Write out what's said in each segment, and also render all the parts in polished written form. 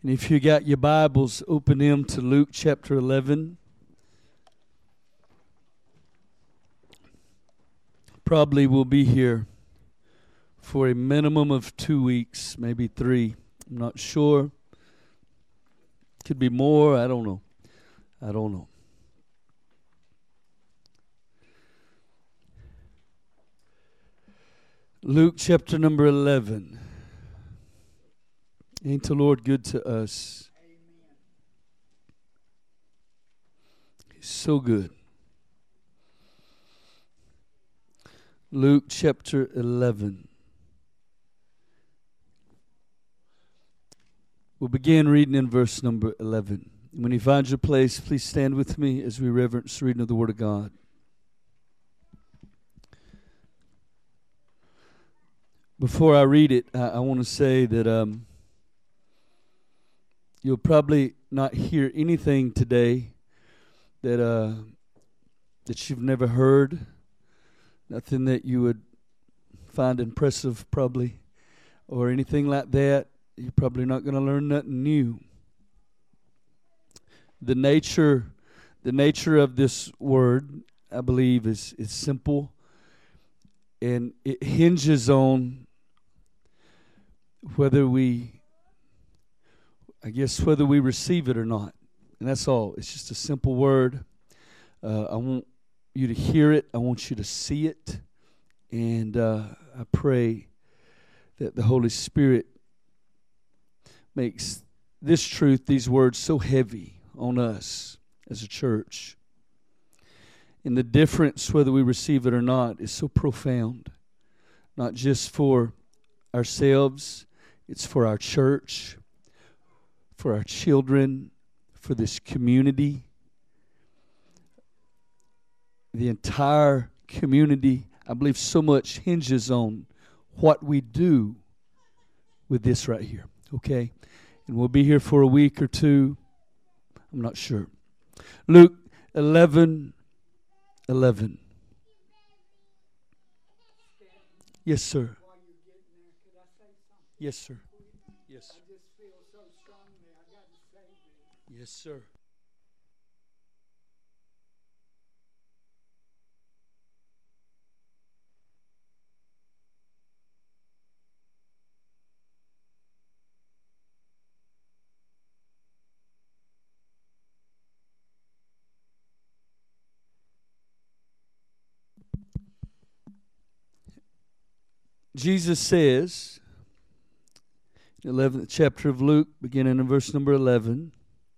And if you got your Bibles, open them to Luke chapter 11. Probably will be here for a minimum of 2 weeks, maybe 3. I'm not sure. Could be more. I don't know. Luke chapter number 11. Ain't the Lord good to us? Amen. He's so good. Luke chapter 11. We'll begin reading in verse number 11. When you find your place, please stand with me as we reverence the reading of the Word of God. Before I read it, I want to say that you'll probably not hear anything today that you've never heard. Nothing that you would find impressive, probably, or anything like that. You're probably not going to learn nothing new. The nature of this word, I believe, is simple, and it hinges on whether we receive it or not. And that's all. It's just a simple word. I want you to hear it. I want you to see it. And I pray that the Holy Spirit makes this truth, these words, so heavy on us as a church. And the difference, whether we receive it or not, is so profound. Not just for ourselves, it's for our church, for our children, for this community. The entire community, I believe, so much hinges on what we do with this right here, okay? And we'll be here for a week or two. I'm not sure. Luke 11:11. Yes, sir. Yes, sir. Yes. I just feel so strongly. I got to say this. Yes, sir. Jesus says, 11th chapter of Luke, beginning in verse number 11,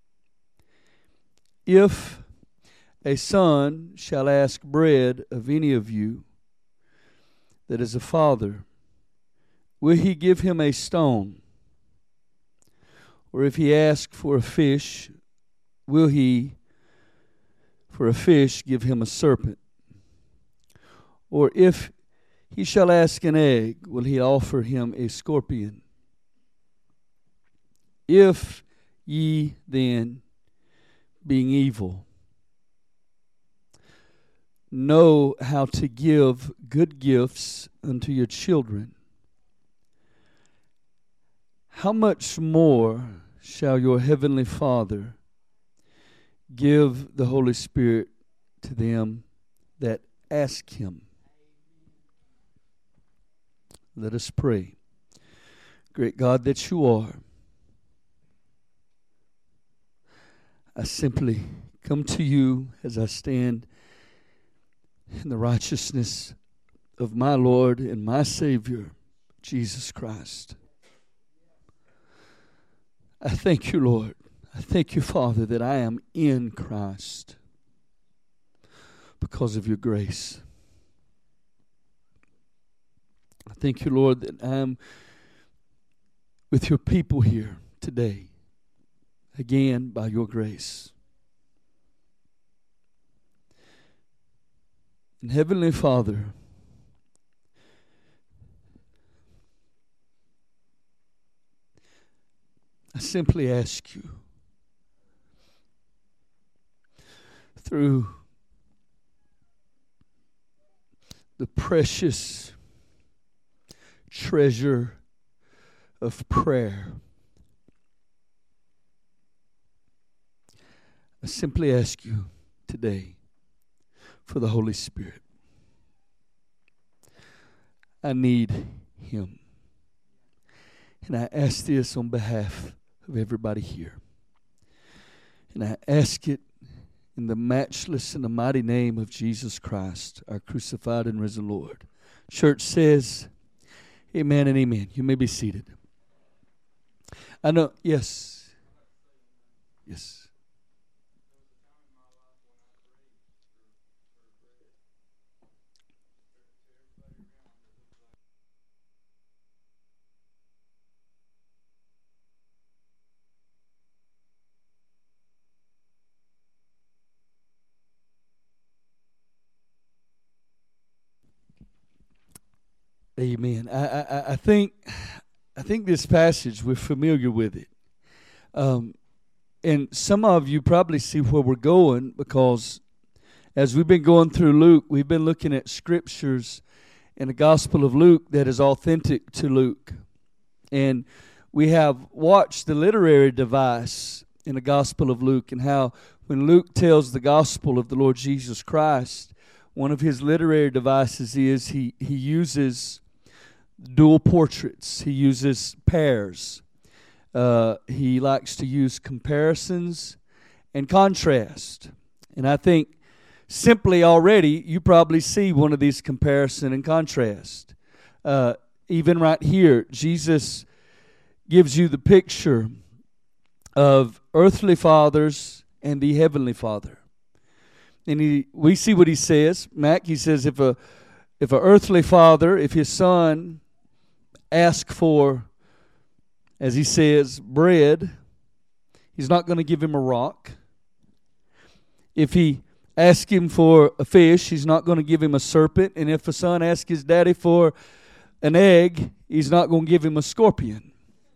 if a son shall ask bread of any of you that is a father, will he give him a stone? Or if he ask for a fish, will he for a fish give him a serpent? Or if he shall ask an egg, will he offer him a scorpion? If ye then, being evil, know how to give good gifts unto your children, how much more shall your heavenly Father give the Holy Spirit to them that ask him? Let us pray. Great God that you are, I simply come to you as I stand in the righteousness of my Lord and my Savior, Jesus Christ. I thank you, Lord. I thank you, Father, that I am in Christ because of your grace. I thank you, Lord, that I am with your people here today, again, by your grace. And Heavenly Father, I simply ask you, through the precious treasure of prayer, I simply ask you today for the Holy Spirit. I need Him. And I ask this on behalf of everybody here. And I ask it in the matchless and the mighty name of Jesus Christ, our crucified and risen Lord. Church says, amen and amen. You may be seated. I know, yes. Yes. Amen. I think this passage, we're familiar with it. And some of you probably see where we're going, because as we've been going through Luke, we've been looking at scriptures in the Gospel of Luke that is authentic to Luke. And we have watched the literary device in the Gospel of Luke, and how when Luke tells the gospel of the Lord Jesus Christ, one of his literary devices is he uses dual portraits. He uses pairs. He likes to use comparisons and contrast. And I think simply already you probably see one of these comparison and contrast. Even right here, Jesus gives you the picture of earthly fathers and the heavenly Father. And we see what he says. Mac, he says if a earthly father, if his son asks for, as he says, bread, he's not going to give him a rock. If he asks him for a fish, he's not going to give him a serpent. And if a son asks his daddy for an egg, he's not going to give him a scorpion.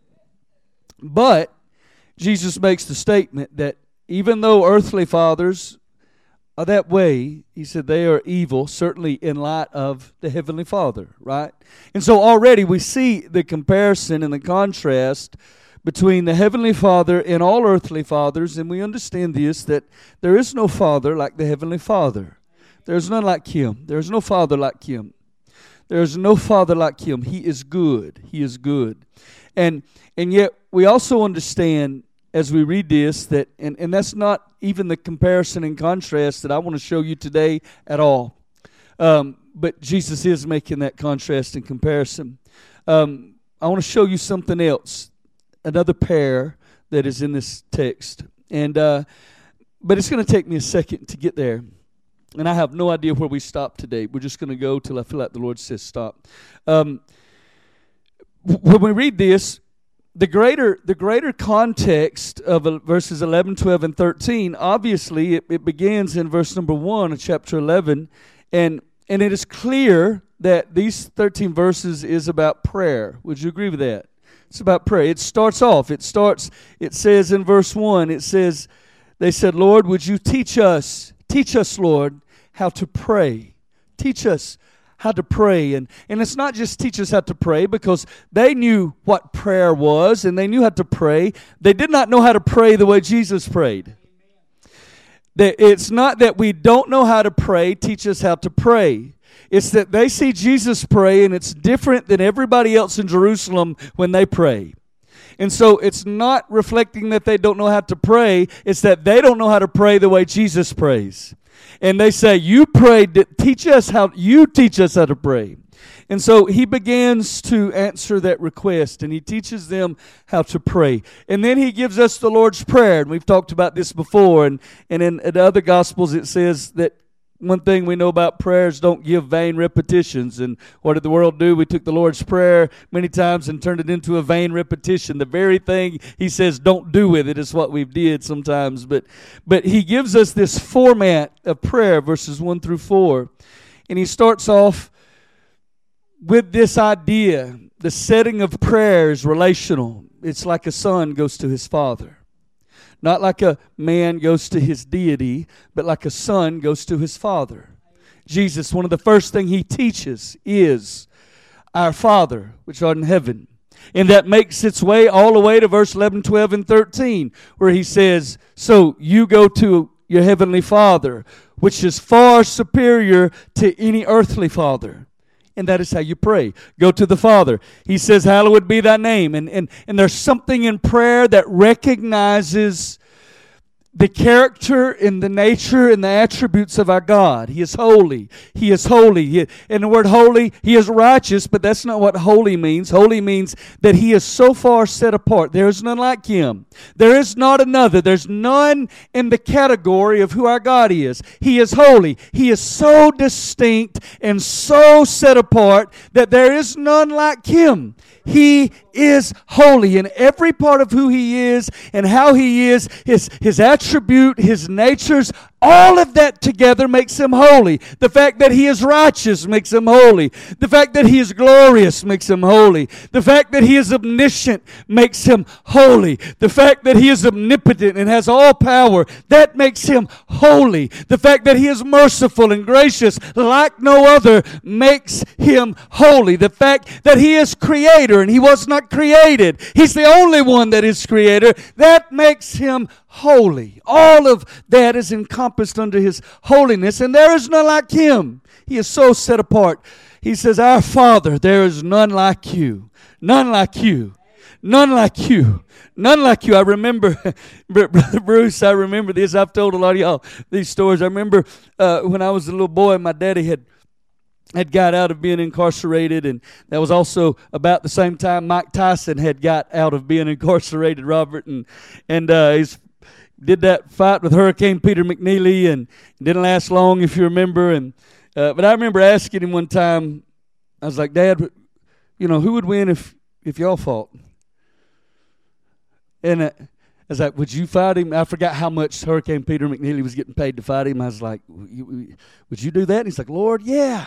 But Jesus makes the statement that even though earthly fathers are that way, he said they are evil, certainly in light of the Heavenly Father, right? And so already we see the comparison and the contrast between the Heavenly Father and all earthly fathers, and we understand this, that there is no Father like the Heavenly Father. There's none like Him. There's no Father like Him. There's no Father like Him. He is good. He is good. And yet we also understand as we read this, that and that's not even the comparison and contrast that I want to show you today at all. But Jesus is making that contrast and comparison. I want to show you something else, another pair that is in this text. And but it's going to take me a second to get there. And I have no idea where we stop today. We're just going to go till I feel like the Lord says stop. When we read this, the greater context of verses 11, 12, and 13, obviously it begins in verse number 1 of chapter 11, and it is clear that these 13 verses is about prayer. Would you agree with that? It's about prayer. It says in verse 1, it says, they said, Lord, would you teach us, Lord, how to pray. Teach us how to pray. And it's not just teach us how to pray, because they knew what prayer was and they knew how to pray. They did not know how to pray the way Jesus prayed. It's not that we don't know how to pray, teach us how to pray. It's that they see Jesus pray and it's different than everybody else in Jerusalem when they pray. And so it's not reflecting that they don't know how to pray, it's that they don't know how to pray the way Jesus prays. And they say, you prayed, teach us how to pray. And so he begins to answer that request, and he teaches them how to pray. And then he gives us the Lord's Prayer, and we've talked about this before. And in the other Gospels it says that one thing we know about prayers, don't give vain repetitions. And what did the world do? We took the Lord's Prayer many times and turned it into a vain repetition. The very thing he says don't do with it is what we've did sometimes. But he gives us this format of prayer, verses 1 through 4. And he starts off with this idea. The setting of prayer is relational. It's like a son goes to his father. Not like a man goes to his deity, but like a son goes to his father. Jesus, one of the first things he teaches is our Father, which art in heaven. And that makes its way all the way to verse 11, 12, and 13, where he says, so you go to your heavenly Father, which is far superior to any earthly father. And that is how you pray. Go to the Father. He says, hallowed be thy name. And there's something in prayer that recognizes the character and the nature and the attributes of our God. He is holy. He is holy. And the word holy, He is righteous, but that's not what holy means. Holy means that He is so far set apart. There is none like Him. There is not another. There's none in the category of who our God is. He is holy. He is so distinct and so set apart that there is none like Him. He is holy in every part of who He is and how He is, His attribute, His natures, all of that together makes Him holy. The fact that He is righteous makes Him holy. The fact that He is glorious makes Him holy. The fact that He is omniscient makes Him holy. The fact that He is omnipotent and has all power, that makes Him holy. The fact that He is merciful and gracious like no other makes Him holy. The fact that He is creator and He was not created, He's the only one that is creator, that makes Him holy. All of that is encompassed under His holiness, and there is none like Him. He is so set apart. He says, our Father, there is none like you. None like you. None like you. None like you. I remember, Brother Bruce, I remember this. I've told a lot of y'all these stories. I remember when I was a little boy, my daddy had got out of being incarcerated, and that was also about the same time Mike Tyson had got out of being incarcerated, Robert, and he's did that fight with Hurricane Peter McNeely, and it didn't last long, if you remember. And but I remember asking him one time, I was like, Dad, who would win if y'all fought? And I was like, would you fight him? I forgot how much Hurricane Peter McNeely was getting paid to fight him. I was like, would you do that? And he's like, Lord, yeah,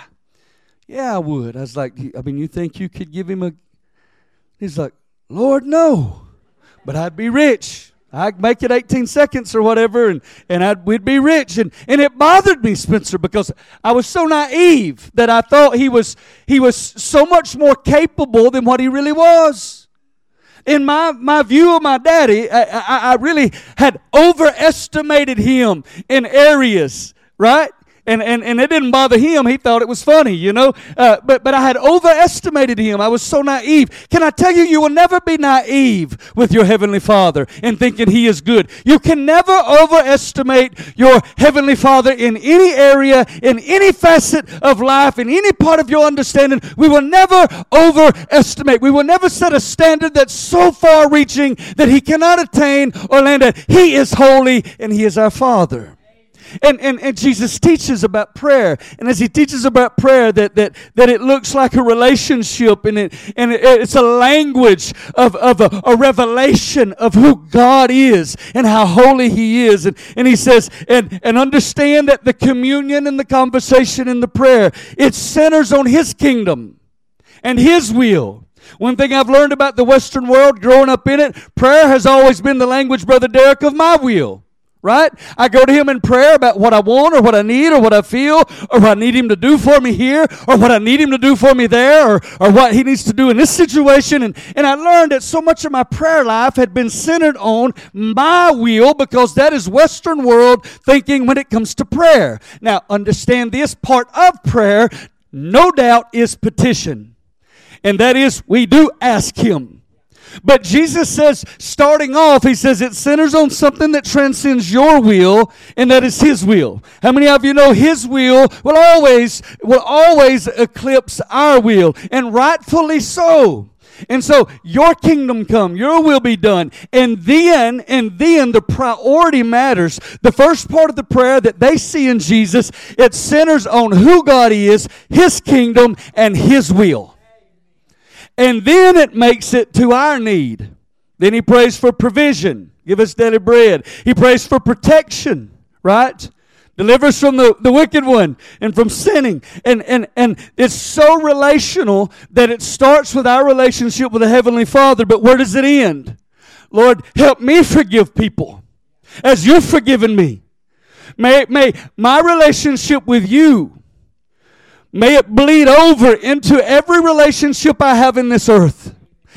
I would. I was like, you think you could give him a... He's like, Lord, no, but I'd be rich. I'd make it 18 seconds or whatever, and we'd be rich. And it bothered me, Spencer, because I was so naive that I thought he was so much more capable than what he really was. In my view of my daddy, I really had overestimated him in areas, right? And it didn't bother him. He thought it was funny, But I had overestimated him. I was so naive. Can I tell you, you will never be naive with your Heavenly Father in thinking He is good. You can never overestimate your Heavenly Father in any area, in any facet of life, in any part of your understanding. We will never overestimate. We will never set a standard that's so far-reaching that He cannot attain or land at. He is holy, and He is our Father. And Jesus teaches about prayer, and as He teaches about prayer, that it looks like a relationship, and it's a language of a revelation of who God is and how holy He is, and He says, and understand that the communion and the conversation and the prayer, it centers on His kingdom and His will. One thing I've learned about the Western world, growing up in it, prayer has always been the language, Brother Derek, of my will. Right? I go to Him in prayer about what I want or what I need or what I feel or what I need Him to do for me here or what I need Him to do for me there or what He needs to do in this situation. And I learned that so much of my prayer life had been centered on my will, because that is Western world thinking when it comes to prayer. Now, understand this part of prayer, no doubt, is petition. And that is, we do ask Him. But Jesus says, starting off, He says it centers on something that transcends your will, and that is His will. How many of you know His will will always eclipse our will, and rightfully so. And so, your kingdom come, your will be done. And then the priority matters. The first part of the prayer that they see in Jesus, it centers on who God is, His kingdom, and His will. And then it makes it to our need. Then He prays for provision. Give us daily bread. He prays for protection, right? Deliver us from the wicked one and from sinning. And it's so relational that it starts with our relationship with the Heavenly Father. But where does it end? Lord, help me forgive people as You've forgiven me. May my relationship with You, may it bleed over into every relationship I have in this earth.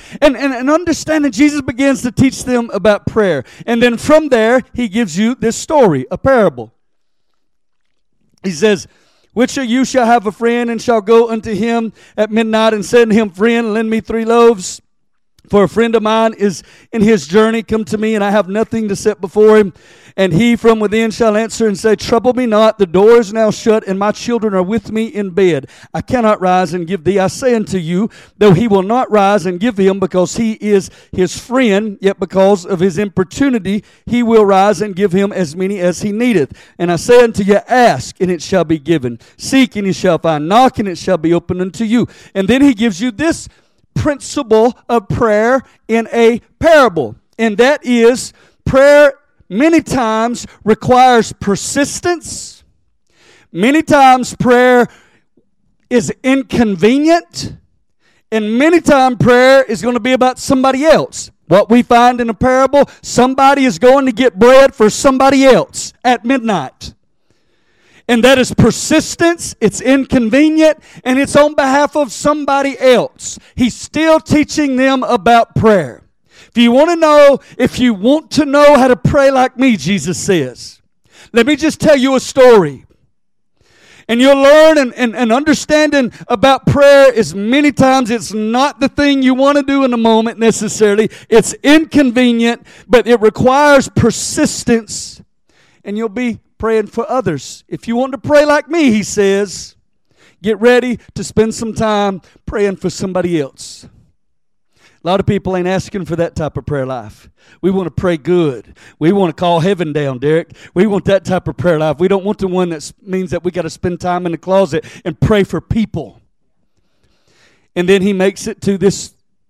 And understanding, Jesus begins to teach them about prayer. And then from there, he gives you this story, a parable. He says, which of you shall have a friend and shall go unto him at midnight and say unto him, friend, lend me 3 loaves? For a friend of mine is in his journey come to me, and I have nothing to set before him. And he from within shall answer and say, trouble me not, the door is now shut, and my children are with me in bed. I cannot rise and give thee. I say unto you, though he will not rise and give him, because he is his friend, yet because of his importunity, he will rise and give him as many as he needeth. And I say unto you, ask, and it shall be given. Seek, and you shall find. Knock, and it shall be opened unto you. And then he gives you this principle of prayer in a parable, and that is prayer many times requires persistence. Many times prayer is inconvenient, and many times prayer is going to be about somebody else. What we find in a parable, somebody is going to get bread for somebody else at midnight. And that is persistence, it's inconvenient, and it's on behalf of somebody else. He's still teaching them about prayer. If you want to know how to pray like me, Jesus says, let me just tell you a story. And you'll learn and understanding about prayer is many times it's not the thing you want to do in the moment necessarily. It's inconvenient, but it requires persistence, and you'll be praying for others. If you want to pray like me, he says, get ready to spend some time praying for somebody else. A lot of people ain't asking for that type of prayer life. We want to pray good. We want to call heaven down, Derek. We want that type of prayer life. We don't want the one that means that we got to spend time in the closet and pray for people. And then he makes it to this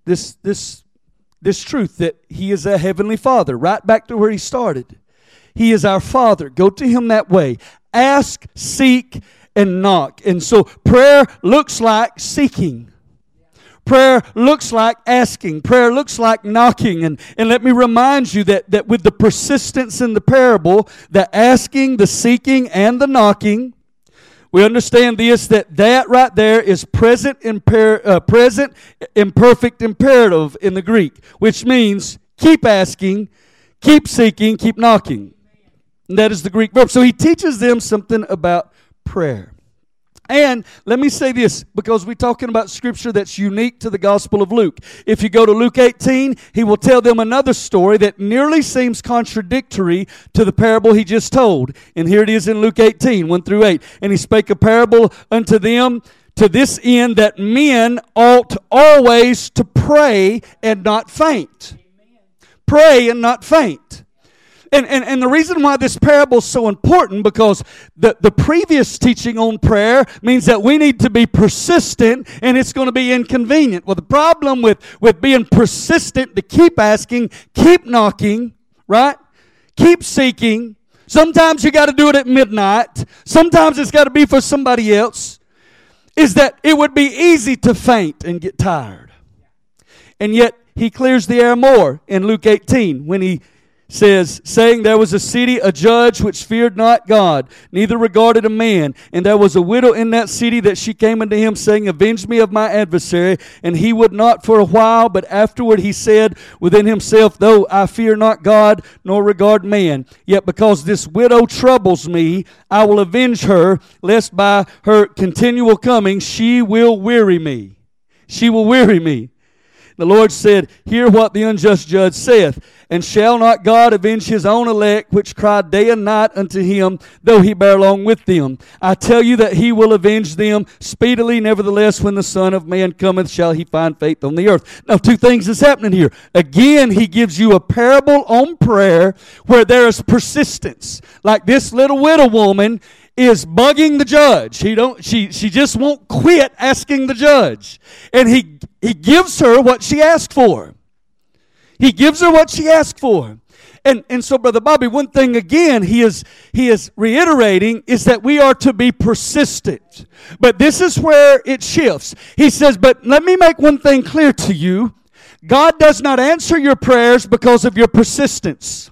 truth that he is a heavenly Father, right back to where he started. He is our Father. Go to him that way. Ask, seek, and knock. And so prayer looks like seeking. Prayer looks like asking. Prayer looks like knocking. And let me remind you that with the persistence in the parable, the asking, the seeking, and the knocking, we understand this, that right there is present imperfect imperative in the Greek, which means keep asking, keep seeking, keep knocking. And that is the Greek verb. So he teaches them something about prayer. And let me say this, because we're talking about scripture that's unique to the Gospel of Luke. If you go to Luke 18, he will tell them another story that nearly seems contradictory to the parable he just told. And here it is in Luke 18, 1 through 8. And he spake a parable unto them to this end, that men ought always to pray and not faint. Pray and not faint. And the reason why this parable is so important, because the previous teaching on prayer means that we need to be persistent, and it's going to be inconvenient. Well, the problem with being persistent, to keep asking, keep knocking, right? Keep seeking. Sometimes you got to do it at midnight. Sometimes it's got to be for somebody else. Is that it would be easy to faint and get tired. And yet he clears the air more in Luke 18 when he says, saying, there was a city, a judge which feared not God, neither regarded a man. And there was a widow in that city, that she came unto him, saying, avenge me of my adversary. And he would not for a while, but afterward he said within himself, though I fear not God, nor regard man, yet because this widow troubles me, I will avenge her, lest by her continual coming she will weary me. She will weary me. The Lord said, hear what the unjust judge saith. And shall not God avenge his own elect, which cry day and night unto him, though he bear long with them? I tell you that he will avenge them speedily. Nevertheless, when the Son of Man cometh, shall he find faith on the earth? Now, two things is happening here. Again, he gives you a parable on prayer where there is persistence. Like this little widow woman is bugging the judge. She just won't quit asking the judge. And he gives her what she asked for. He gives her what she asked for. And so, Brother Bobby, one thing again he is reiterating is that we are to be persistent. But this is where it shifts. He says, but let me make one thing clear to you. God does not answer your prayers because of your persistence.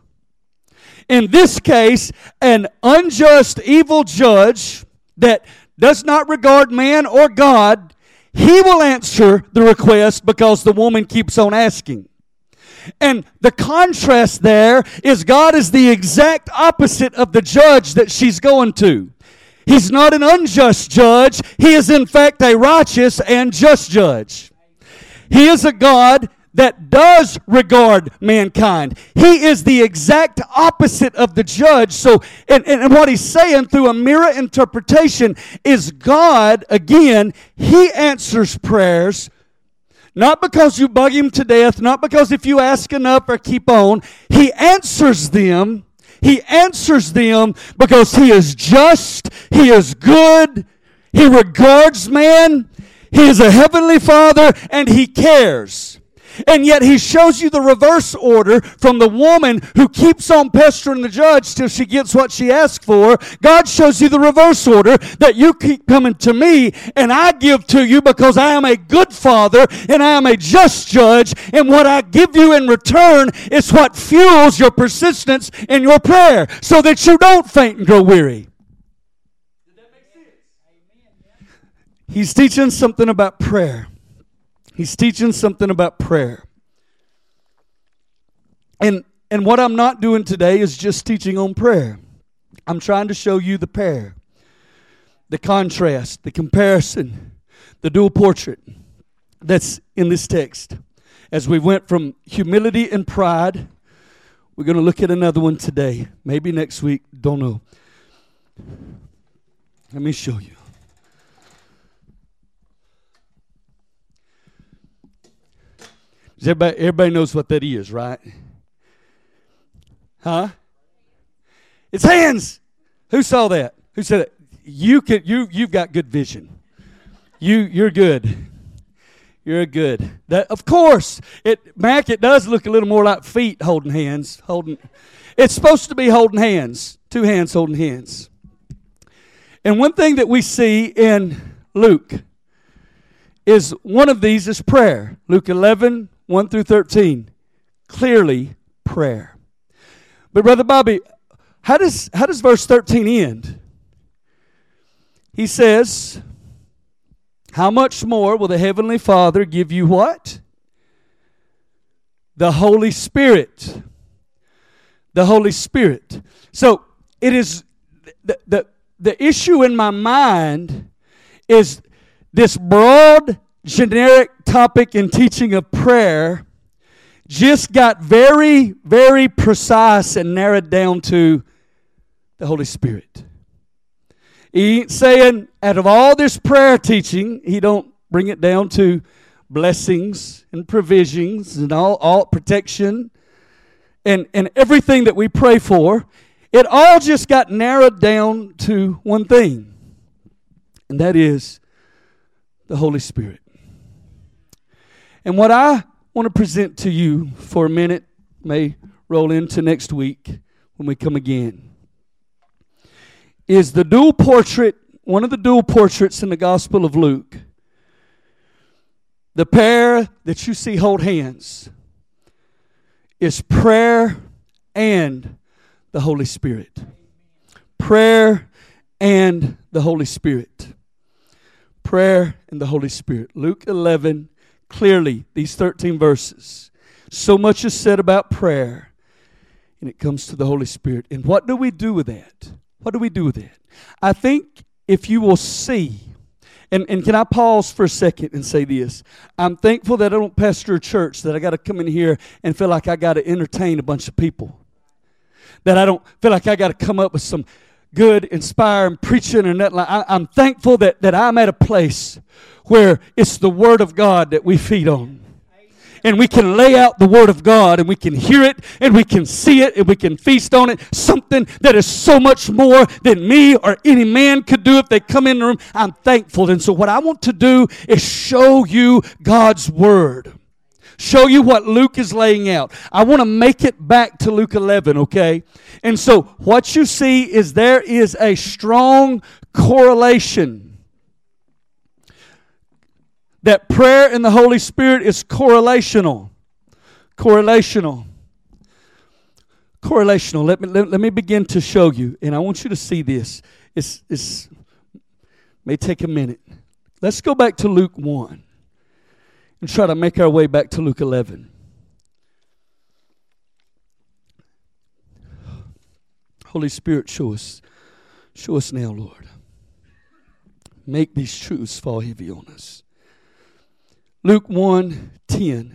In this case, an unjust, evil judge that does not regard man or God, He will answer the request because the woman keeps on asking. And the contrast there is God is the exact opposite of the judge that she's going to. He's not an unjust judge. He is in fact a righteous and just judge. He is a God that does regard mankind. He is the exact opposite of the judge. So, and what he's saying through a mirror interpretation is God, again, He answers prayers. Not because you bug Him to death, not because if you ask enough or keep on. He answers them. He answers them because He is just, He is good, He regards man, He is a heavenly Father, and He cares. And yet He shows you the reverse order from the woman who keeps on pestering the judge till she gets what she asked for. God shows you the reverse order, that you keep coming to me and I give to you because I am a good Father and I am a just judge, and what I give you in return is what fuels your persistence in your prayer so that you don't faint and grow weary. Did that make sense? He's teaching something about prayer. He's teaching something about prayer. And what I'm not doing today is just teaching on prayer. I'm trying to show you the pair, the contrast, the comparison, the dual portrait that's in this text. As we went from humility and pride, we're going to look at another one today. Maybe next week, don't know. Let me show you. Everybody knows what that is, right? Huh? It's hands. Who saw that? Who said it? You've got good vision. You're good. You're good. That, of course, Mac, it does look a little more like feet holding hands. It's supposed to be holding hands. Two hands holding hands. And one thing that we see in Luke is one of these is prayer. Luke 11, 1 through 13. Clearly prayer. But Brother Bobby, how does verse 13 end? He says, how much more will the Heavenly Father give you what? The Holy Spirit. The Holy Spirit. So it is the issue in my mind is this broad, generic topic and teaching of prayer just got very, very precise and narrowed down to the Holy Spirit. He ain't saying out of all this prayer teaching, he don't bring it down to blessings and provisions and all protection and everything that we pray for. It all just got narrowed down to one thing, and that is the Holy Spirit. And what I want to present to you for a minute, may roll into next week when we come again, is the dual portrait, one of the dual portraits in the Gospel of Luke. The pair that you see hold hands is prayer and the Holy Spirit. Prayer and the Holy Spirit. Prayer and the Holy Spirit. Luke 11, clearly, these 13 verses. So much is said about prayer, and it comes to the Holy Spirit. And what do we do with that? What do we do with that? I think if you will see, and can I pause for a second and say this? I'm thankful that I don't pastor a church, that I got to come in here and feel like I got to entertain a bunch of people. That I don't feel like I got to come up with some good, inspiring preaching or nothing. I'm thankful that I'm at a place where it's the Word of God that we feed on. And we can lay out the Word of God, and we can hear it, and we can see it, and we can feast on it. Something that is so much more than me or any man could do if they come in the room. I'm thankful. And so what I want to do is show you God's Word. Show you what Luke is laying out. I want to make it back to Luke 11, okay? And so what you see is there is a strong correlation. That prayer and the Holy Spirit is correlational. Correlational. Correlational. Let me begin to show you. And I want you to see this. It's may take a minute. Let's go back to Luke 1 and try to make our way back to Luke 11. Holy Spirit, show us. Show us now, Lord. Make these truths fall heavy on us. Luke 1:10.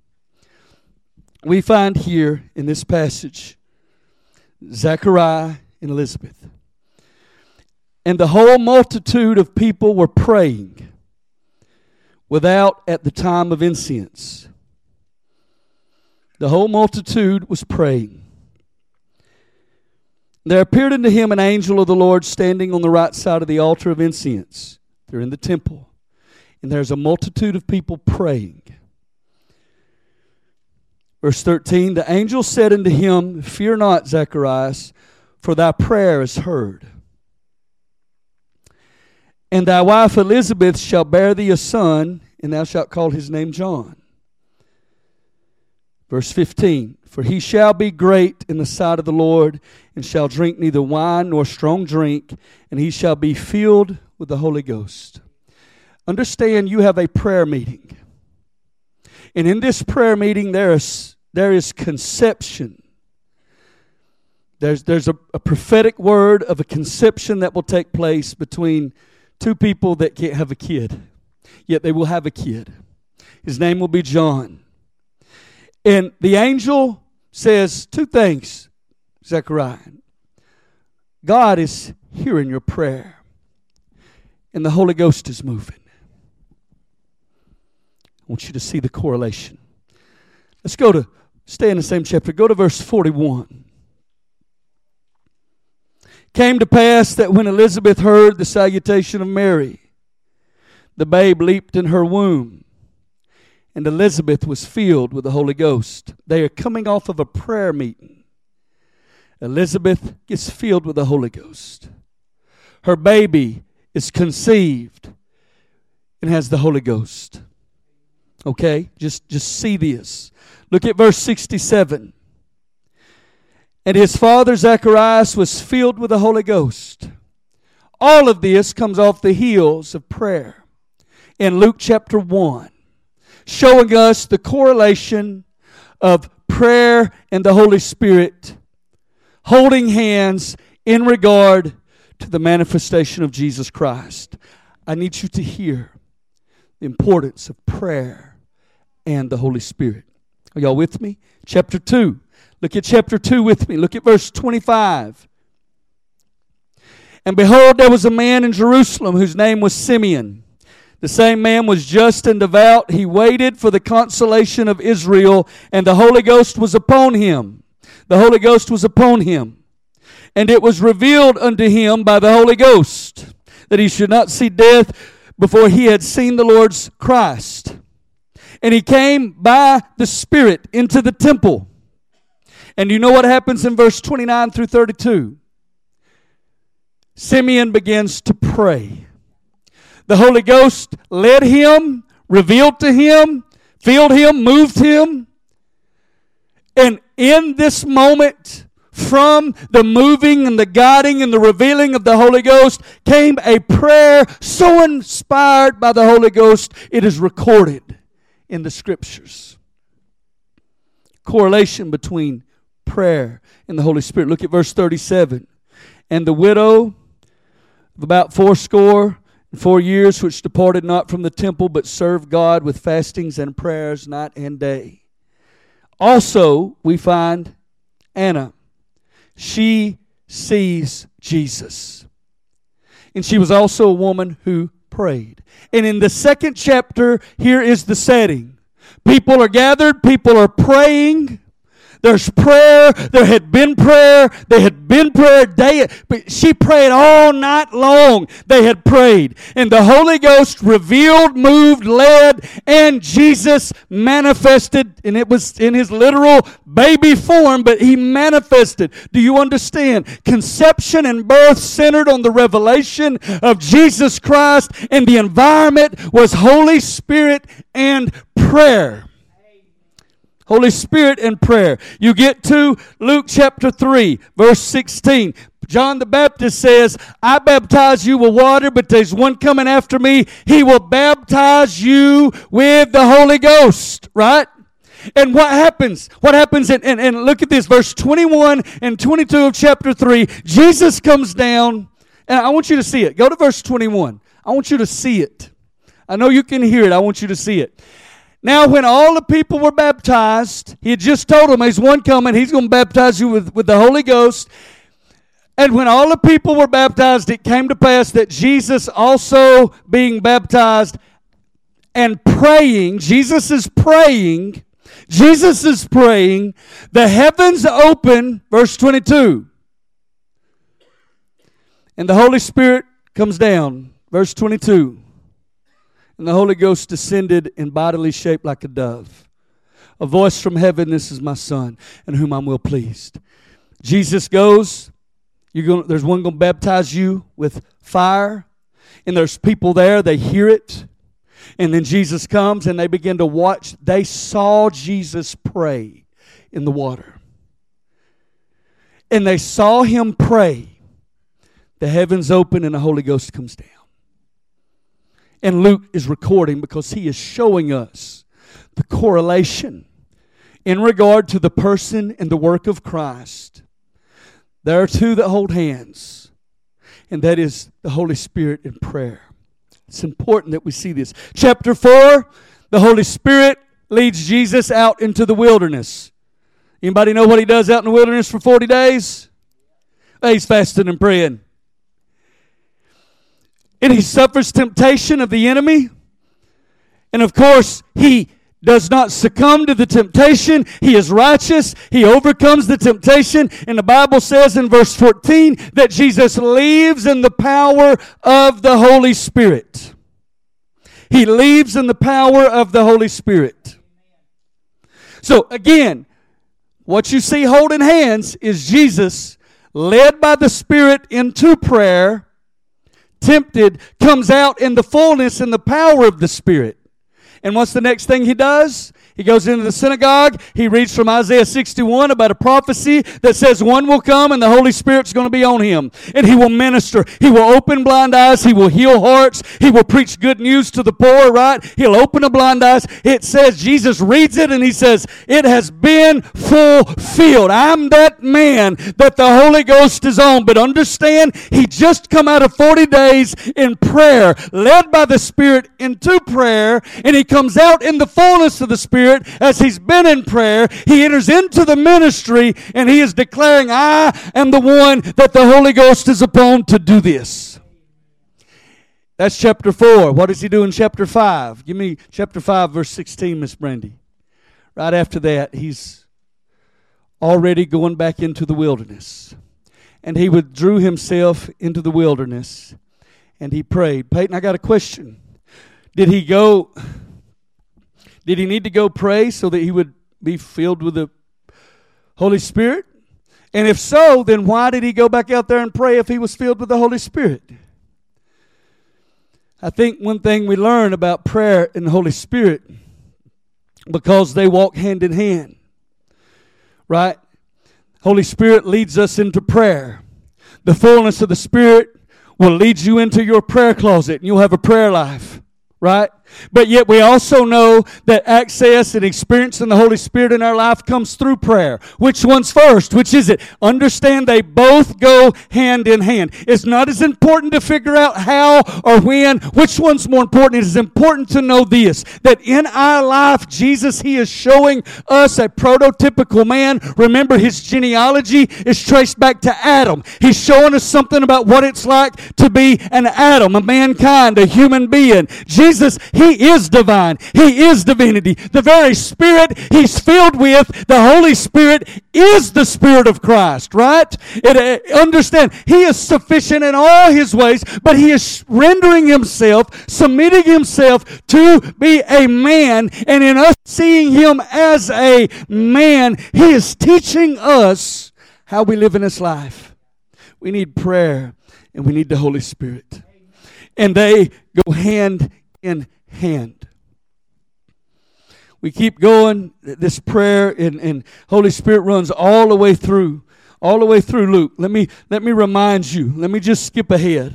We find here in this passage Zechariah and Elizabeth. And the whole multitude of people were praying without at the time of incense. The whole multitude was praying. There appeared unto him an angel of the Lord standing on the right side of the altar of incense. They're in the temple. And there's a multitude of people praying. Verse 13, the angel said unto him, Fear not, Zacharias, for thy prayer is heard. And thy wife Elizabeth shall bear thee a son, and thou shalt call his name John. Verse 15, For he shall be great in the sight of the Lord, and shall drink neither wine nor strong drink, and he shall be filled with the Holy Ghost. Understand, you have a prayer meeting. And in this prayer meeting, there is conception. There's a prophetic word of a conception that will take place between two people that can't have a kid. Yet they will have a kid. His name will be John. And the angel says two things, Zechariah. God is hearing your prayer. And the Holy Ghost is moving. I want you to see the correlation. Let's stay in the same chapter. Go to verse 41. Came to pass that when Elizabeth heard the salutation of Mary, the babe leaped in her womb, and Elizabeth was filled with the Holy Ghost. They are coming off of a prayer meeting. Elizabeth gets filled with the Holy Ghost. Her baby is conceived and has the Holy Ghost. Okay? Just see this. Look at verse 67. And his father Zacharias was filled with the Holy Ghost. All of this comes off the heels of prayer in Luke chapter 1, showing us the correlation of prayer and the Holy Spirit holding hands in regard to the manifestation of Jesus Christ. I need you to hear the importance of prayer and the Holy Spirit. Are y'all with me? Chapter 2. Look at chapter 2 with me. Look at verse 25. And behold, there was a man in Jerusalem whose name was Simeon. The same man was just and devout. He waited for the consolation of Israel, and the Holy Ghost was upon him. The Holy Ghost was upon him. And it was revealed unto him by the Holy Ghost that he should not see death before he had seen the Lord's Christ. And he came by the Spirit into the temple. And you know what happens in verse 29 through 32? Simeon begins to pray. The Holy Ghost led him, revealed to him, filled him, moved him. And in this moment, from the moving and the guiding and the revealing of the Holy Ghost, came a prayer so inspired by the Holy Ghost, it is recorded in the Scriptures. Correlation between prayer and the Holy Spirit. Look at verse 37. And the widow of about 4 years, which departed not from the temple, but served God with fastings and prayers night and day. Also, we find Anna. She sees Jesus. And she was also a woman who prayed. And in the second chapter, here is the setting. People are gathered. People are praying. There's prayer. There had been prayer. There had been prayer day. But she prayed all night long. They had prayed. And the Holy Ghost revealed, moved, led, and Jesus manifested. And it was in his literal baby form, but he manifested. Do you understand? Conception and birth centered on the revelation of Jesus Christ, and the environment was Holy Spirit and prayer. Holy Spirit and prayer. You get to Luke chapter 3, verse 16. John the Baptist says, I baptize you with water, but there's one coming after me. He will baptize you with the Holy Ghost, right? And what happens? What happens? And look at this, verse 21 and 22 of chapter 3. Jesus comes down, and I want you to see it. Go to verse 21. I want you to see it. I know you can hear it. I want you to see it. Now, when all the people were baptized, he had just told them, there's one coming. He's going to baptize you with the Holy Ghost. And when all the people were baptized, it came to pass that Jesus also being baptized and praying, Jesus is praying, the heavens open, verse 22. And the Holy Spirit comes down, verse 22. And the Holy Ghost descended in bodily shape like a dove. A voice from heaven, this is my Son, in whom I'm well pleased. Jesus goes. There's one going to baptize you with fire. And there's people there. They hear it. And then Jesus comes and they begin to watch. They saw Jesus pray in the water. And they saw him pray. The heavens open and the Holy Ghost comes down. And Luke is recording because he is showing us the correlation in regard to the person and the work of Christ. There are two that hold hands, and that is the Holy Spirit and prayer. It's important that we see this. Chapter 4, the Holy Spirit leads Jesus out into the wilderness. Anybody know what he does out in the wilderness for 40 days? He's fasting and praying. And he suffers temptation of the enemy. And of course, he does not succumb to the temptation. He is righteous. He overcomes the temptation. And the Bible says in verse 14 that Jesus leaves in the power of the Holy Spirit. He leaves in the power of the Holy Spirit. So again, what you see holding hands is Jesus led by the Spirit into prayer, tempted, comes out in the fullness and the power of the Spirit. And what's the next thing he does? He goes into the synagogue. He reads from Isaiah 61 about a prophecy that says one will come and the Holy Spirit's going to be on him. And he will minister. He will open blind eyes. He will heal hearts. He will preach good news to the poor, right? He'll open the blind eyes. It says, Jesus reads it and he says, it has been fulfilled. I'm that man that the Holy Ghost is on. But understand, he just come out of 40 days in prayer, led by the Spirit into prayer, and he comes out in the fullness of the Spirit. As he's been in prayer, he enters into the ministry and he is declaring, I am the one that the Holy Ghost is upon to do this. That's chapter 4. What does he do in chapter 5? Give me chapter 5, verse 16, Miss Brandy. Right after that, he's already going back into the wilderness. And he withdrew himself into the wilderness and he prayed. Peyton, I got a question. Did he need to go pray so that he would be filled with the Holy Spirit? And if so, then why did he go back out there and pray if he was filled with the Holy Spirit? I think one thing we learn about prayer and the Holy Spirit, because they walk hand in hand, right? Holy Spirit leads us into prayer. The fullness of the Spirit will lead you into your prayer closet and you'll have a prayer life, right? But yet we also know that access and experiencing the Holy Spirit in our life comes through prayer. Which one's first? Which is it? Understand they both go hand in hand. It's not as important to figure out how or when. Which one's more important? It is important to know this, that in our life, Jesus, he is showing us a prototypical man. Remember, his genealogy is traced back to Adam. He's showing us something about what it's like to be an Adam, a mankind, a human being. Jesus, he is divine. He is divinity. The very Spirit he's filled with, the Holy Spirit, is the Spirit of Christ, right? Understand, he is sufficient in all his ways, but he is rendering himself, submitting himself to be a man, and in us seeing him as a man, he is teaching us how we live in this life. We need prayer, and we need the Holy Spirit. And they go hand in hand. We keep going. This prayer and Holy Spirit runs all the way through all the way through Luke. Let me remind you. Let me just skip ahead.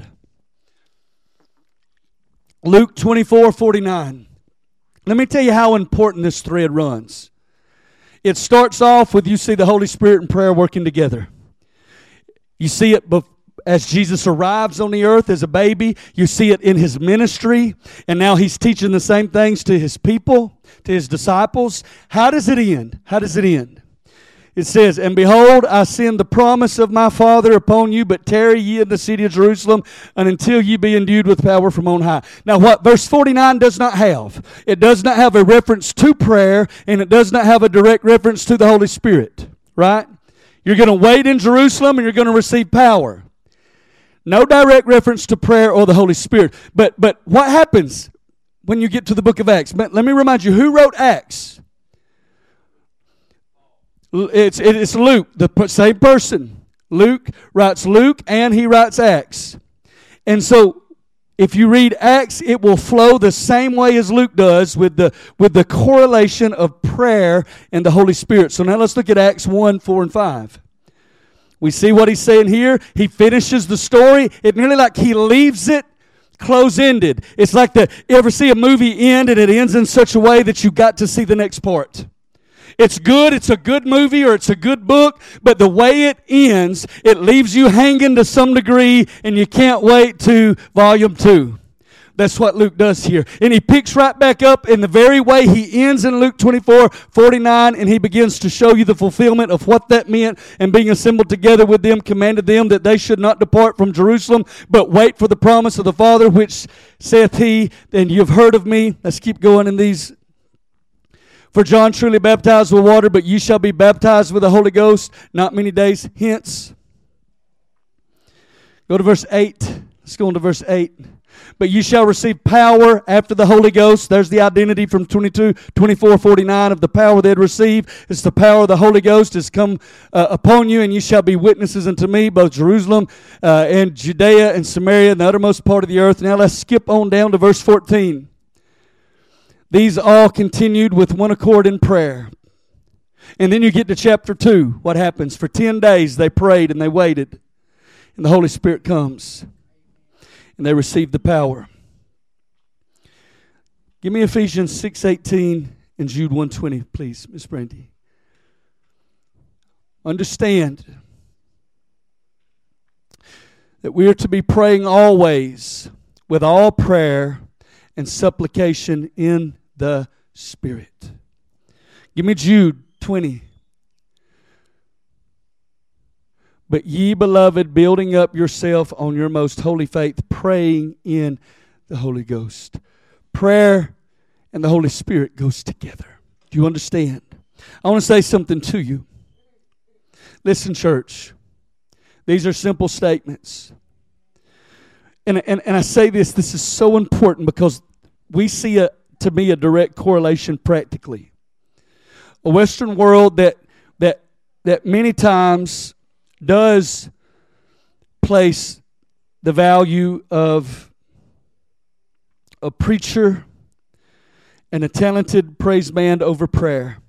Luke 24:49. Let me tell you how important this thread runs. It starts off with you see the Holy Spirit and prayer working together. You see it as Jesus arrives on the earth as a baby. You see it in his ministry. And now he's teaching the same things to his people, to his disciples. How does it end? How does it end? It says, "And behold, I send the promise of my Father upon you, but tarry ye in the city of Jerusalem, and until ye be endued with power from on high." Now what verse 49 does not have, it does not have a reference to prayer, and it does not have a direct reference to the Holy Spirit, right? You're going to wait in Jerusalem, and you're going to receive power. No direct reference to prayer or the Holy Spirit. But what happens when you get to the book of Acts? Let me remind you, who wrote Acts? It's Luke, the same person. Luke writes Luke and he writes Acts. And so if you read Acts, it will flow the same way as Luke does with the correlation of prayer and the Holy Spirit. So now let's look at Acts 1, 4, and 5. We see what he's saying here. He finishes the story. It's nearly like he leaves it close-ended. It's like you ever see a movie end and it ends in such a way that you got to see the next part. It's good, it's a good movie or it's a good book, but the way it ends, it leaves you hanging to some degree and you can't wait to volume 2. That's what Luke does here. And he picks right back up in the very way he ends in Luke 24:49, and he begins to show you the fulfillment of what that meant, and being assembled together with them, commanded them that they should not depart from Jerusalem, but wait for the promise of the Father, which saith he, and you have heard of me. Let's keep going in these. "For John truly baptized with water, but ye shall be baptized with the Holy Ghost not many days hence." Go to verse 8. Let's go on to verse 8. "But ye shall receive power after the Holy Ghost." There's the identity from 24:49 of the power they had received. It's the power of the Holy Ghost has come upon you, and ye shall be witnesses unto me, both Jerusalem and Judea and Samaria and the uttermost part of the earth. Now let's skip on down to verse 14. "These all continued with one accord in prayer." And then you get to chapter 2. What happens? For 10 days they prayed and they waited. And the Holy Spirit comes. And they receive the power. Give me Ephesians 6:18 and Jude 1:20, please, Miss Brandy. Understand that we are to be praying always with all prayer and supplication in the Spirit. Give me Jude 20. "But ye, beloved, building up yourself on your most holy faith, praying in the Holy Ghost." Prayer and the Holy Spirit goes together. Do you understand? I want to say something to you. Listen, church. These are simple statements. And I say this is so important because we see, to me, a direct correlation practically. A Western world that many times does place the value of a preacher and a talented praise band over prayer.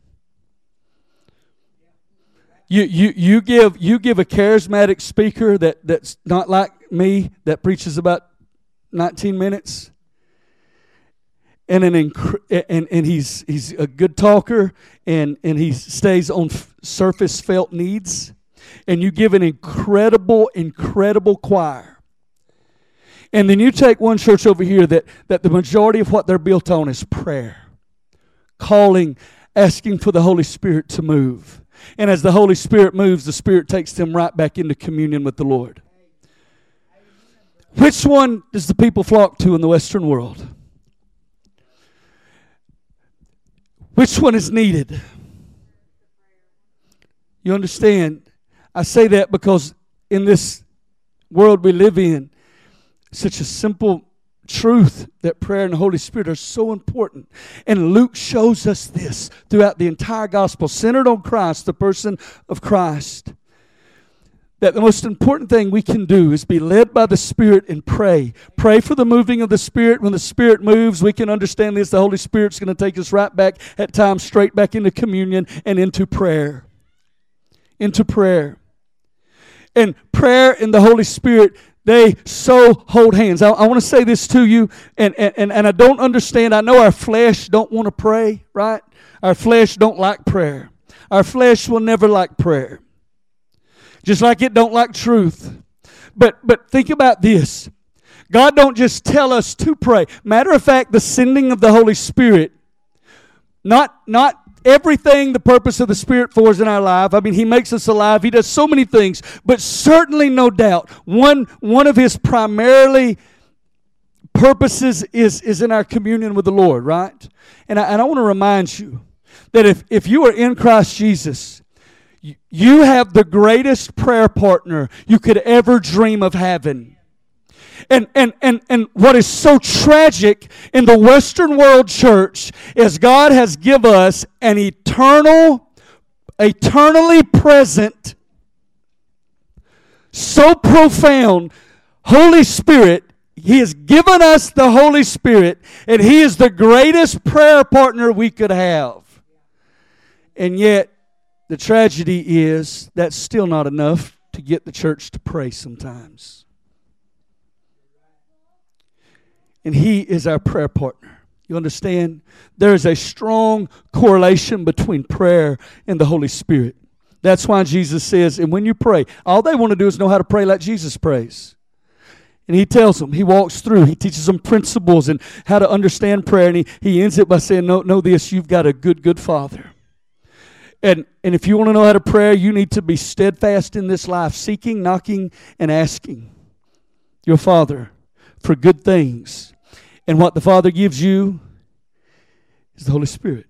You give a charismatic speaker that's not like me, that preaches about 19 minutes, and he's a good talker, and he stays on surface felt needs, and you give an incredible choir. And then you take one church over here that the majority of what they're built on is prayer, calling, asking for the Holy Spirit to move. And as the Holy Spirit moves, the Spirit takes them right back into communion with the Lord. Which one does the people flock to in the Western world? Which one is needed? You understand? I say that because in this world we live in, such a simple truth that prayer and the Holy Spirit are so important. And Luke shows us this throughout the entire gospel, centered on Christ, the person of Christ. That the most important thing we can do is be led by the Spirit and pray. Pray for the moving of the Spirit. When the Spirit moves, we can understand this. The Holy Spirit's going to take us right back, at times, straight back into communion and into prayer. Into prayer. And prayer and the Holy Spirit, they so hold hands. I want to say this to you, and I don't understand. I know our flesh don't want to pray, right? Our flesh don't like prayer. Our flesh will never like prayer. Just like it don't like truth. But think about this. God don't just tell us to pray. Matter of fact, the sending of the Holy Spirit, not everything the purpose of the Spirit for is in our life. I mean, He makes us alive. He does so many things. But certainly, no doubt, one of His primarily purposes is in our communion with the Lord, right? And I want to remind you that if you are in Christ Jesus, you have the greatest prayer partner you could ever dream of having. And what is so tragic in the Western world church is God has given us an eternally present, so profound Holy Spirit. He has given us the Holy Spirit, and He is the greatest prayer partner we could have. And yet, the tragedy is that's still not enough to get the church to pray sometimes. And He is our prayer partner. You understand? There is a strong correlation between prayer and the Holy Spirit. That's why Jesus says, and when you pray, all they want to do is know how to pray like Jesus prays. And He tells them, He walks through, He teaches them principles and how to understand prayer. And He ends it by saying, know this, you've got a good Father. And if you want to know how to pray, you need to be steadfast in this life, seeking, knocking, and asking your Father for good things. And what the Father gives you is the Holy Spirit.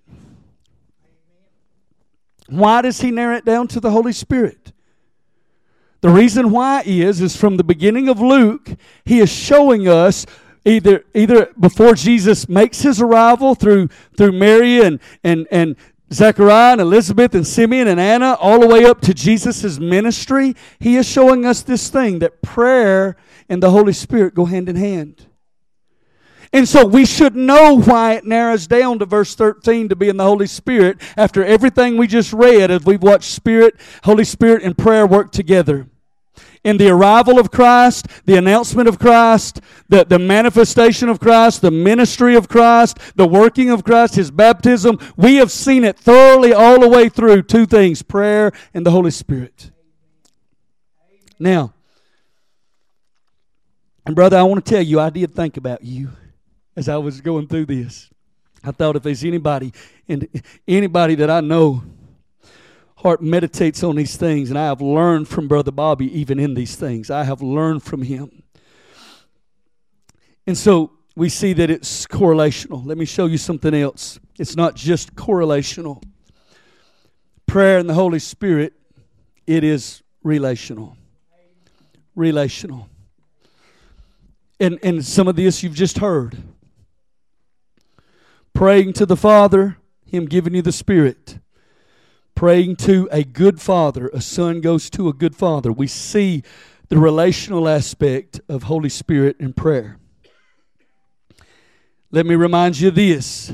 Why does He narrow it down to the Holy Spirit? The reason why is from the beginning of Luke, He is showing us either before Jesus makes His arrival through Mary and Zechariah and Elizabeth and Simeon and Anna, all the way up to Jesus' ministry, He is showing us this thing, that prayer and the Holy Spirit go hand in hand. And so we should know why it narrows down to verse 13 to be in the Holy Spirit after everything we just read as we've watched Holy Spirit and prayer work together. In the arrival of Christ, the announcement of Christ, the manifestation of Christ, the ministry of Christ, the working of Christ, His baptism, we have seen it thoroughly all the way through. Two things, prayer and the Holy Spirit. Now, and brother, I want to tell you, I did think about you as I was going through this. I thought if there's anybody that I know heart meditates on these things, and I have learned from Brother Bobby even in these things. I have learned from him. And so we see that it's correlational. Let me show you something else. It's not just correlational. Prayer and the Holy Spirit, it is relational. Relational. And some of this you've just heard. Praying to the Father, Him giving you the Spirit. Praying to a good father. A son goes to a good father. We see the relational aspect of Holy Spirit and prayer. Let me remind you of this.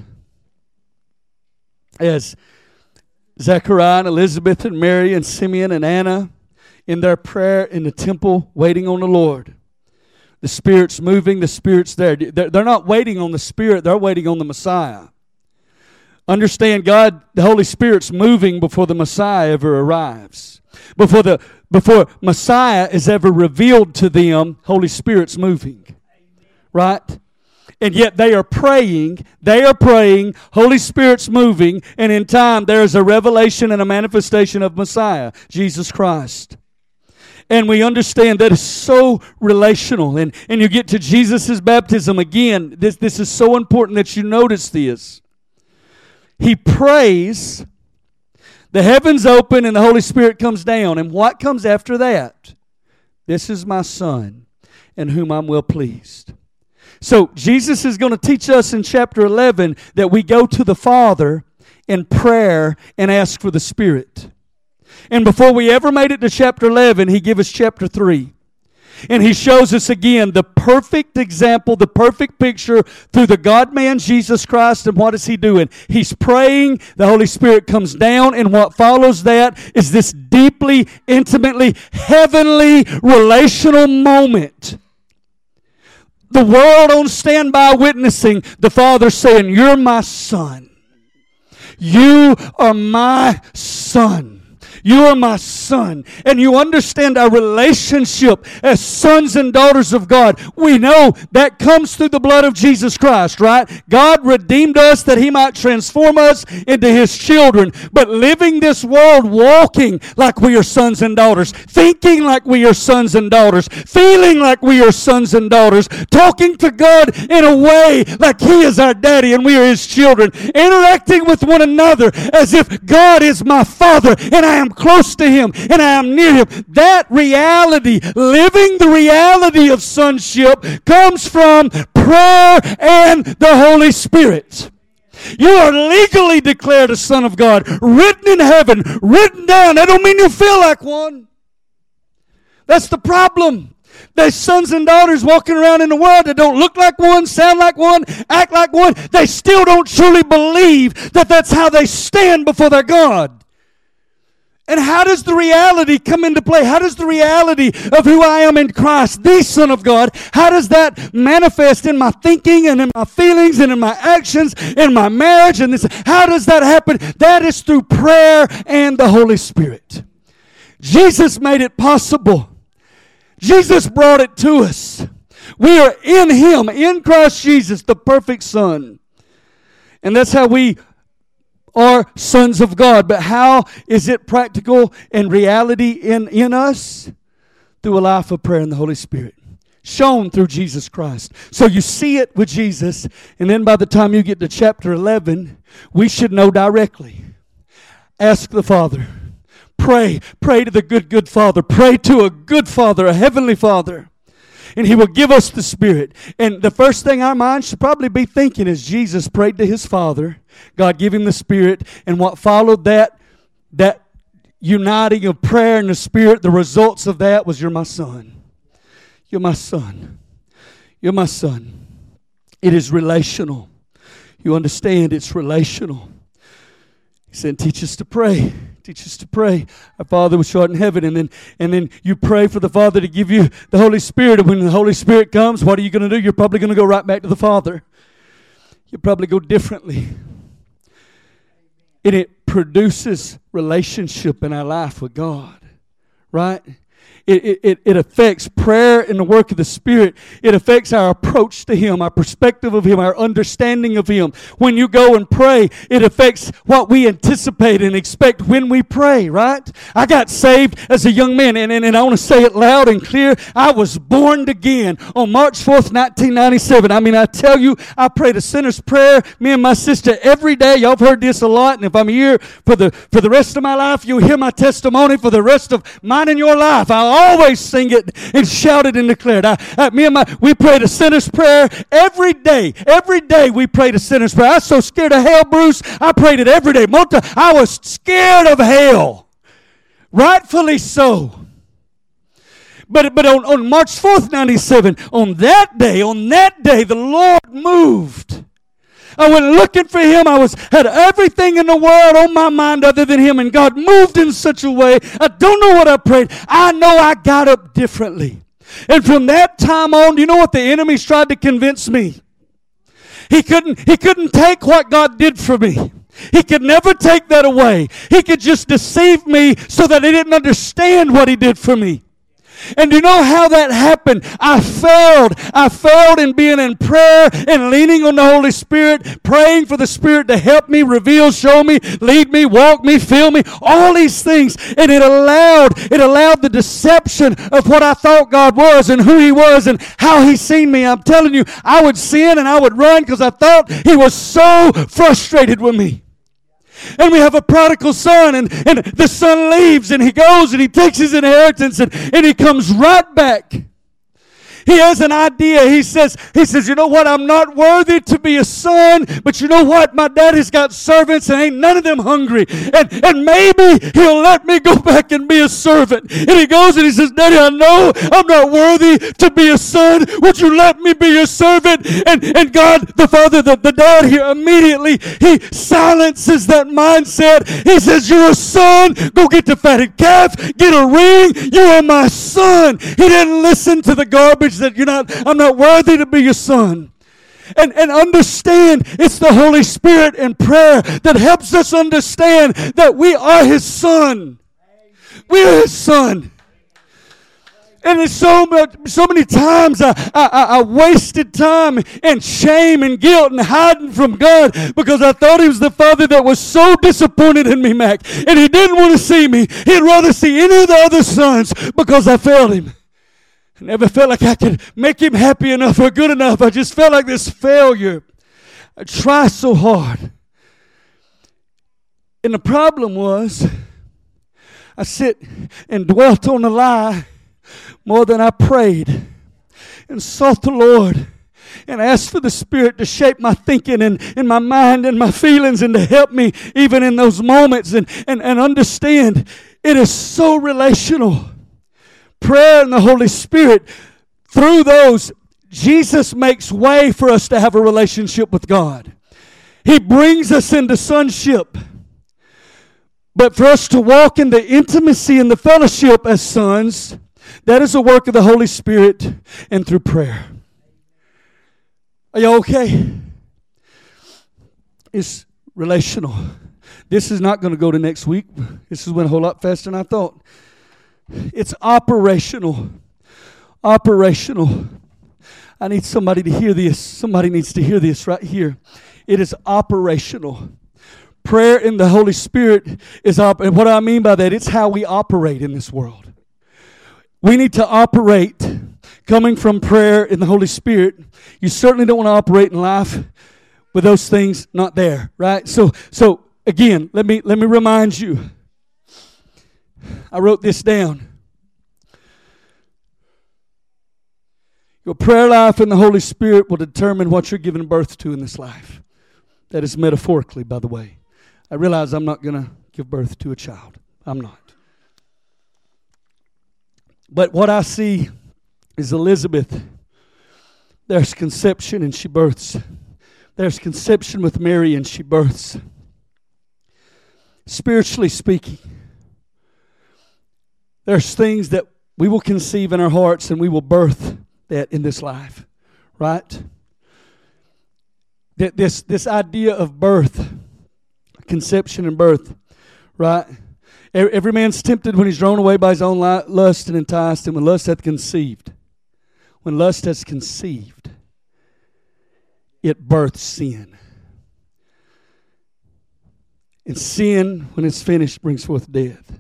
As Zechariah and Elizabeth and Mary and Simeon and Anna in their prayer in the temple waiting on the Lord. The Spirit's moving, the Spirit's there. They're not waiting on the Spirit, they're waiting on the Messiah. Understand, God, the Holy Spirit's moving before the Messiah ever arrives. Before Messiah is ever revealed to them, Holy Spirit's moving. Right? And yet they are praying, Holy Spirit's moving, and in time there is a revelation and a manifestation of Messiah, Jesus Christ. And we understand that it's so relational. And you get to Jesus' baptism again. This is so important that you notice this. He prays, the heavens open, and the Holy Spirit comes down. And what comes after that? This is my Son, in whom I'm well pleased. So Jesus is going to teach us in chapter 11 that we go to the Father in prayer and ask for the Spirit. And before we ever made it to chapter 11, He gave us chapter 3. And he shows us again the perfect example, the perfect picture through the God-man Jesus Christ. And what is he doing? He's praying. The Holy Spirit comes down. And what follows that is this deeply, intimately, heavenly, relational moment. The world on standby witnessing, the Father saying, "You're my son. You are my son. You are my son." And you understand our relationship as sons and daughters of God. We know that comes through the blood of Jesus Christ, right? God redeemed us that he might transform us into his children. But living this world, walking like we are sons and daughters, thinking like we are sons and daughters, feeling like we are sons and daughters, talking to God in a way like he is our daddy and we are his children, interacting with one another as if God is my father and I am close to him and I am near him. That reality, living the reality of sonship, comes from prayer and the Holy Spirit. You are legally declared a son of God, written in heaven, written down. That don't mean you feel like one. That's the problem. There's sons and daughters walking around in the world that don't look like one, sound like one, act like one. They still don't truly believe that that's how they stand before their God. And how does the reality come into play? How does the reality of who I am in Christ, the Son of God, how does that manifest in my thinking and in my feelings and in my actions, in my marriage? And this, how does that happen? That is through prayer and the Holy Spirit. Jesus made it possible. Jesus brought it to us. We are in him, in Christ Jesus, the perfect Son. And that's how we are sons of God. But how is it practical and reality in us? Through a life of prayer and the Holy Spirit. Shown through Jesus Christ. So you see it with Jesus, and then by the time you get to chapter 11, we should know directly. Ask the Father. Pray. Pray to the good Father. Pray to a good Father, a heavenly Father. And he will give us the Spirit. And the first thing our mind should probably be thinking is Jesus prayed to his Father. God gave him the Spirit. And what followed that uniting of prayer and the Spirit, the results of that was, "You're my son. You're my son. You're my son." It is relational. You understand, it's relational. He said, teach us to pray. Teach us to pray. Our Father which art in heaven. And then you pray for the Father to give you the Holy Spirit. And when the Holy Spirit comes, what are you going to do? You're probably going to go right back to the Father. You'll probably go differently. And it produces relationship in our life with God. Right? It affects prayer and the work of the Spirit. It affects our approach to him, our perspective of him, our understanding of him. When you go and pray, it affects what we anticipate and expect when we pray, right? I got saved as a young man, and I want to say it loud and clear. I was born again on March 4th, 1997. I mean, I tell you, I prayed a sinner's prayer, me and my sister, every day. Y'all have heard this a lot, and if I'm here for the rest of my life, you'll hear my testimony for the rest of mine and your life. I'll always sing it and shout it and declare it. We prayed a sinner's prayer every day. Every day we prayed a sinner's prayer. I was so scared of hell, Bruce. I prayed it every day. I was scared of hell. Rightfully so. But on March 4th, 97, on that day, the Lord moved. I went looking for him. I had everything in the world on my mind other than him. And God moved in such a way. I don't know what I prayed. I know I got up differently. And from that time on, do you know what the enemies tried to convince me? He couldn't take what God did for me. He could never take that away. He could just deceive me so that he didn't understand what he did for me. And do you know how that happened? I failed in being in prayer and leaning on the Holy Spirit, praying for the Spirit to help me, reveal, show me, lead me, walk me, fill me, all these things. And it allowed the deception of what I thought God was and who he was and how he seen me. I'm telling you, I would sin and I would run because I thought he was so frustrated with me. And we have a prodigal son, and the son leaves, and he goes, and he takes his inheritance, and he comes right back. he has an idea. He says, you know what? I'm not worthy to be a son, but you know what? My daddy's got servants and ain't none of them hungry. And maybe he'll let me go back and be a servant. And he goes and he says, Daddy, I know I'm not worthy to be a son. Would you let me be your servant? And God, the Father, the dad here, immediately he silences that mindset. He says, you're a son. Go get the fatted calf. Get a ring. You are my son. He didn't listen to the garbage that I'm not worthy to be your son. And understand it's the Holy Spirit and prayer that helps us understand that we are His son. We are His son. And it's so many times I wasted time and shame and guilt and hiding from God because I thought He was the Father that was so disappointed in me, Mac. And He didn't want to see me. He'd rather see any of the other sons because I failed Him. I never felt like I could make Him happy enough or good enough. I just felt like this failure. I tried so hard. And the problem was I sit and dwelt on the lie more than I prayed and sought the Lord and asked for the Spirit to shape my thinking and my mind and my feelings and to help me even in those moments and understand it is so relational. Prayer and the Holy Spirit, through those, Jesus makes way for us to have a relationship with God. He brings us into sonship. But for us to walk in the intimacy and the fellowship as sons, that is a work of the Holy Spirit and through prayer. Are you okay? It's relational. This is not going to go to next week. This has went a whole lot faster than I thought. It's operational. Operational. I need somebody to hear this. Somebody needs to hear this right here. It is operational. Prayer in the Holy Spirit is and what I mean by that, it's how we operate in this world. We need to operate coming from prayer in the Holy Spirit. You certainly don't want to operate in life with those things not there, right? So again, let me remind you. I wrote this down. Your prayer life in the Holy Spirit will determine what you're giving birth to in this life. That is metaphorically, by the way. I realize I'm not going to give birth to a child. I'm not. But what I see is Elizabeth. There's conception and she births. There's conception with Mary and she births. Spiritually speaking, there's things that we will conceive in our hearts and we will birth that in this life, right? This idea of birth, conception and birth, right? Every man's tempted when he's drawn away by his own lust and enticed, and when lust hath conceived. When lust has conceived, it births sin. And sin, when it's finished, brings forth death.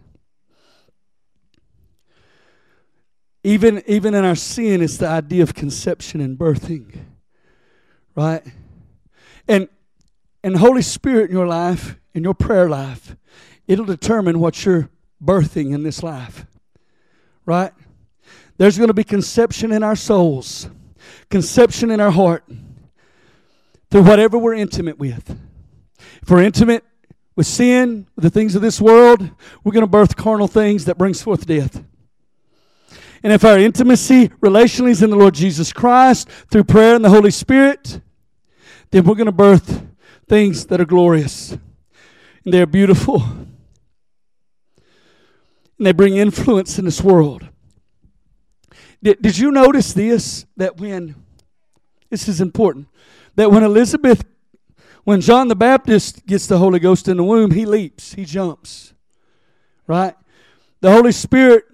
Even in our sin, it's the idea of conception and birthing, right? And the Holy Spirit in your life, in your prayer life, it'll determine what you're birthing in this life, right? There's going to be conception in our souls, conception in our heart, through whatever we're intimate with. If we're intimate with sin, with the things of this world, we're going to birth carnal things that brings forth death. And if our intimacy relationally is in the Lord Jesus Christ through prayer and the Holy Spirit, then we're going to birth things that are glorious. And they're beautiful. And they bring influence in this world. Did you notice this? That this is important, that when John the Baptist gets the Holy Ghost in the womb, he leaps, he jumps. Right? The Holy Spirit,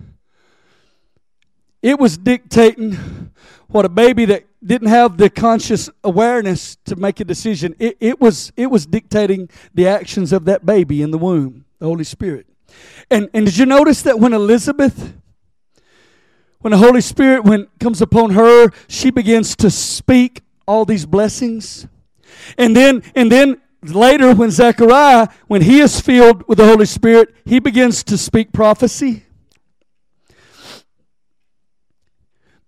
it was dictating what a baby that didn't have the conscious awareness to make a decision. It was dictating the actions of that baby in the womb, the Holy Spirit. And did you notice that when the Holy Spirit comes upon her, she begins to speak all these blessings? And then later when Zechariah, when he is filled with the Holy Spirit, he begins to speak prophecy.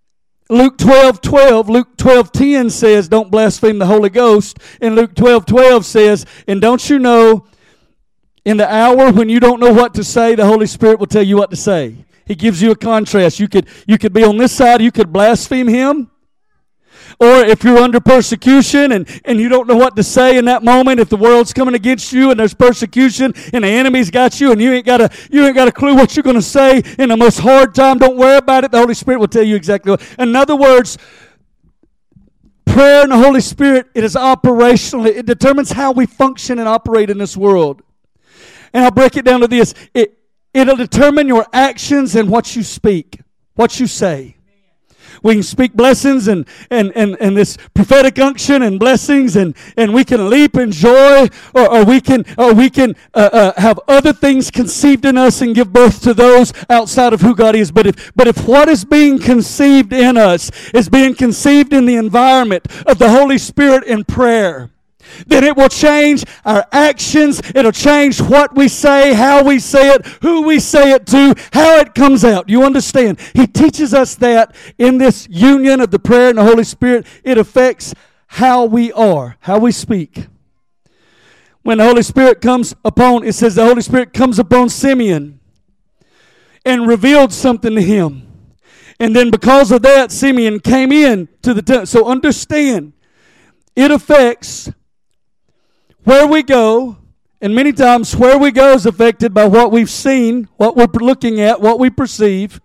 Luke 12:12, Luke 12:10 says, don't blaspheme the Holy Ghost. And Luke 12:12 says, and don't you know, in the hour when you don't know what to say, the Holy Spirit will tell you what to say. He gives you a contrast. You could be on this side, you could blaspheme Him. Or if you're under persecution and you don't know what to say in that moment, if the world's coming against you and there's persecution and the enemy's got you and you ain't got a clue what you're going to say in the most hard time, don't worry about it. The Holy Spirit will tell you exactly what. In other words, prayer and the Holy Spirit, it is operational. It determines how we function and operate in this world. And I'll break it down to this. It'll determine your actions and what you speak, what you say. We can speak blessings and this prophetic unction and blessings and we can leap in joy or we can have other things conceived in us and give birth to those outside of who God is. But if what is being conceived in us is being conceived in the environment of the Holy Spirit in prayer, then it will change our actions. It'll change what we say, how we say it, who we say it to, how it comes out. You understand? He teaches us that in this union of the prayer and the Holy Spirit, it affects how we are, how we speak. When the Holy Spirit comes upon, it says the Holy Spirit comes upon Simeon and revealed something to him. And then because of that, Simeon came in to the temple. So understand, it affects where we go, and many times where we go is affected by what we've seen, what we're looking at, what we perceive,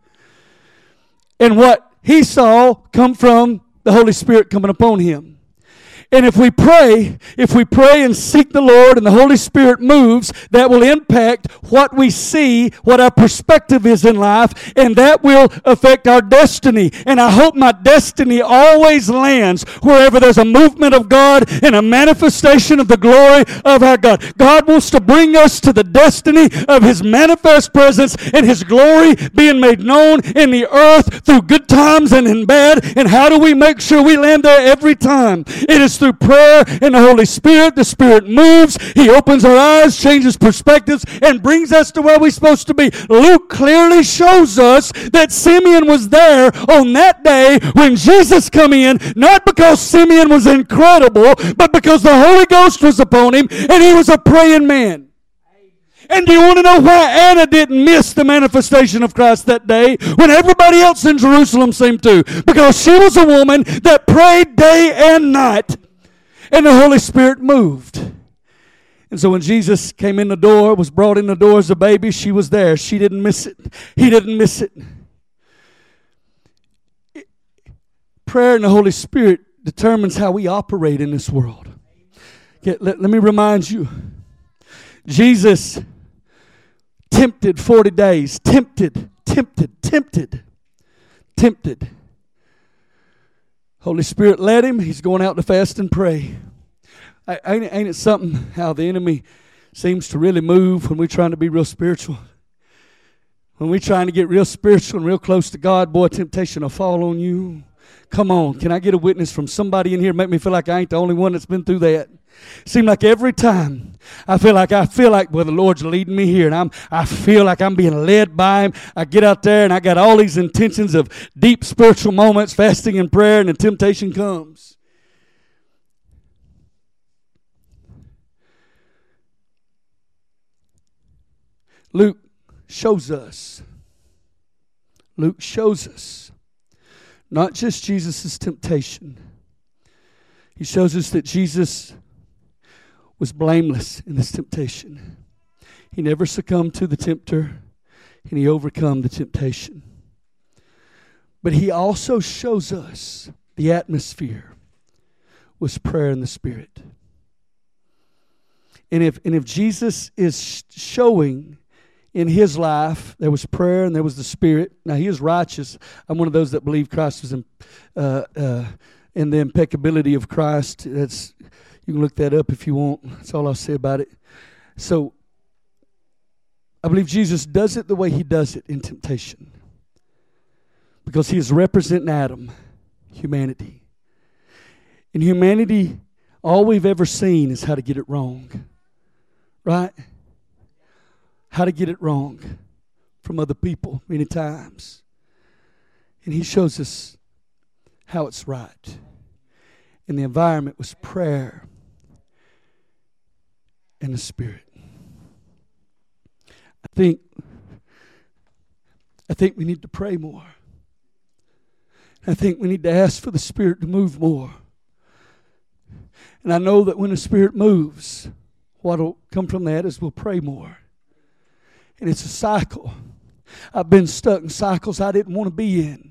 and what he saw come from the Holy Spirit coming upon him. And if we pray and seek the Lord and the Holy Spirit moves, that will impact what we see, what our perspective is in life, and that will affect our destiny. And I hope my destiny always lands wherever there's a movement of God and a manifestation of the glory of our God. God wants to bring us to the destiny of His manifest presence and His glory being made known in the earth through good times and in bad. And how do we make sure we land there every time? It is through prayer and the Holy Spirit. The Spirit moves. He opens our eyes, changes perspectives, and brings us to where we're supposed to be. Luke clearly shows us that Simeon was there on that day when Jesus come in, not because Simeon was incredible, but because the Holy Ghost was upon him and he was a praying man. And do you want to know why Anna didn't miss the manifestation of Christ that day when everybody else in Jerusalem seemed to? Because she was a woman that prayed day and night, and the Holy Spirit moved. And so when Jesus came in the door, was brought in the door as a baby, she was there. She didn't miss it. He didn't miss it. Prayer and the Holy Spirit determines how we operate in this world. Okay, let me remind you. Jesus tempted 40 days. Tempted. Holy Spirit led him. He's going out to fast and pray. Ain't it something how the enemy seems to really move when we're trying to be real spiritual? When we're trying to get real spiritual and real close to God, boy, temptation will fall on you. Come on, can I get a witness from somebody in here? Make me feel like I ain't the only one that's been through that. Seems like every time I feel like well, the Lord's leading me here, and I feel like I'm being led by Him. I get out there and I got all these intentions of deep spiritual moments, fasting and prayer, and the temptation comes. Luke shows us not just Jesus' temptation. He shows us that Jesus was blameless in this temptation. He never succumbed to the tempter, and He overcome the temptation. But He also shows us the atmosphere was prayer in the Spirit. And if Jesus is showing in His life, there was prayer and there was the Spirit. Now, He is righteous. I'm one of those that believe Christ was in the impeccability of Christ. You can look that up if you want. That's all I'll say about it. So, I believe Jesus does it the way He does it in temptation. Because He is representing Adam, humanity. In humanity, all we've ever seen is how to get it wrong. Right? How to get it wrong from other people many times. And He shows us how it's right. And the environment was prayer and the Spirit. I think we need to pray more. I think we need to ask for the Spirit to move more. And I know that when the Spirit moves, what will come from that is we'll pray more. And it's a cycle. I've been stuck in cycles I didn't want to be in.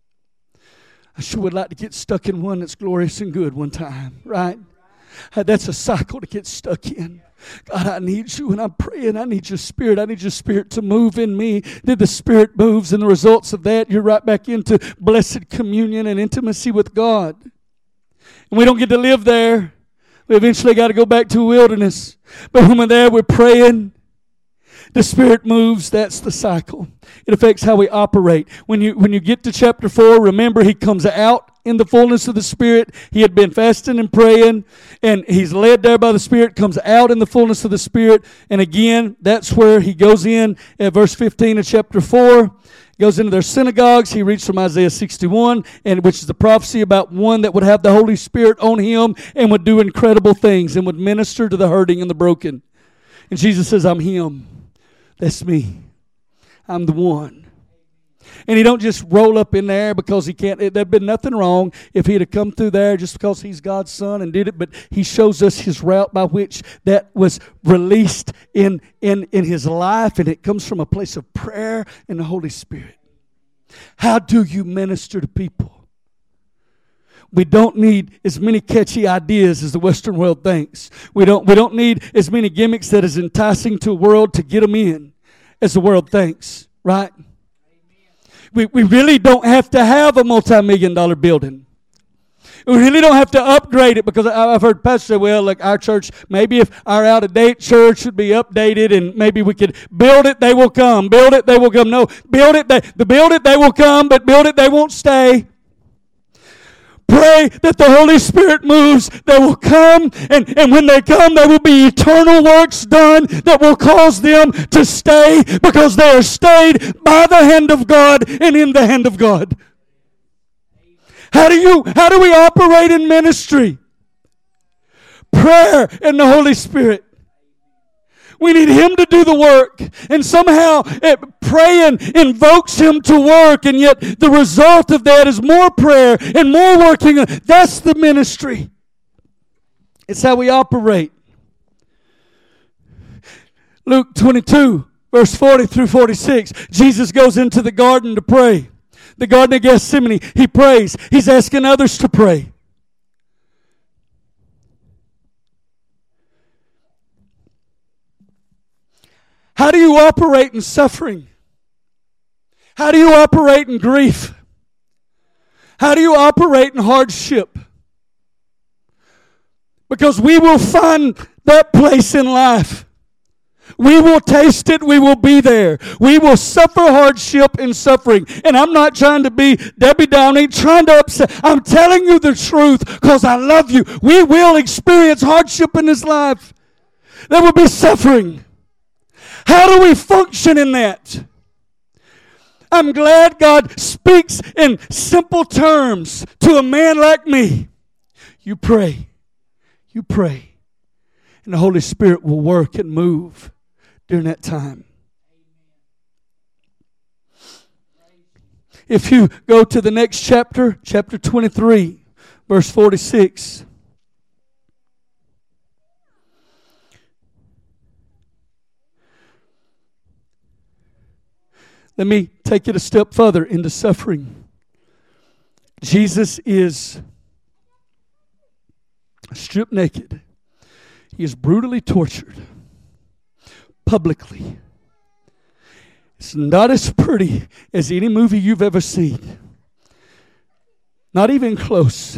I sure would like to get stuck in one that's glorious and good one time, right? That's a cycle to get stuck in. God, I need you, and I'm praying. I need your Spirit. I need your Spirit to move in me. Then the Spirit moves, and the results of that, you're right back into blessed communion and intimacy with God. And we don't get to live there. We eventually got to go back to a wilderness. But when we're there, we're praying. The Spirit moves. That's the cycle. It affects how we operate. When you get to chapter 4, remember He comes out in the fullness of the Spirit. He had been fasting and praying, and He's led there by the Spirit, comes out in the fullness of the Spirit. And again, that's where He goes in at verse 15 of chapter 4. Goes into their synagogues. He reads from Isaiah 61, and which is the prophecy about one that would have the Holy Spirit on him and would do incredible things and would minister to the hurting and the broken. And Jesus says, I'm Him. That's me. I'm the one. And He don't just roll up in there because He can't. There'd been nothing wrong if He'd have come through there just because He's God's Son and did it. But He shows us His route by which that was released in His life. And it comes from a place of prayer and the Holy Spirit. How do you minister to people? We don't need as many catchy ideas as the Western world thinks. We don't need as many gimmicks that is enticing to a world to get them in as the world thinks, right? We really don't have to have a multi-million-dollar building. We really don't have to upgrade it, because I've heard pastors say, well, look, our church, maybe if our out-of-date church should be updated and maybe we could build it, they will come. Build it, they will come. No, build it, they will come, but build it, they won't stay. Pray that the Holy Spirit moves. They will come, and when they come, there will be eternal works done that will cause them to stay, because they are stayed by the hand of God and in the hand of God. How do we operate in ministry? Prayer and the Holy Spirit. We need Him to do the work. And somehow praying invokes Him to work. And yet the result of that is more prayer and more working. That's the ministry. It's how we operate. Luke 22, verse 40 through 46. Jesus goes into the garden to pray. The Garden of Gethsemane. He prays. He's asking others to pray. How do you operate in suffering? How do you operate in grief? How do you operate in hardship? Because we will find that place in life. We will taste it. We will be there. We will suffer hardship and suffering. And I'm not trying to be Debbie Downing, trying to upset. I'm telling you the truth because I love you. We will experience hardship in this life. There will be suffering. How do we function in that? I'm glad God speaks in simple terms to a man like me. You pray. You pray. And the Holy Spirit will work and move during that time. If you go to the next chapter, chapter 23, verse 46. Let me take it a step further into suffering. Jesus is stripped naked. He is brutally tortured publicly. It's not as pretty as any movie you've ever seen. Not even close.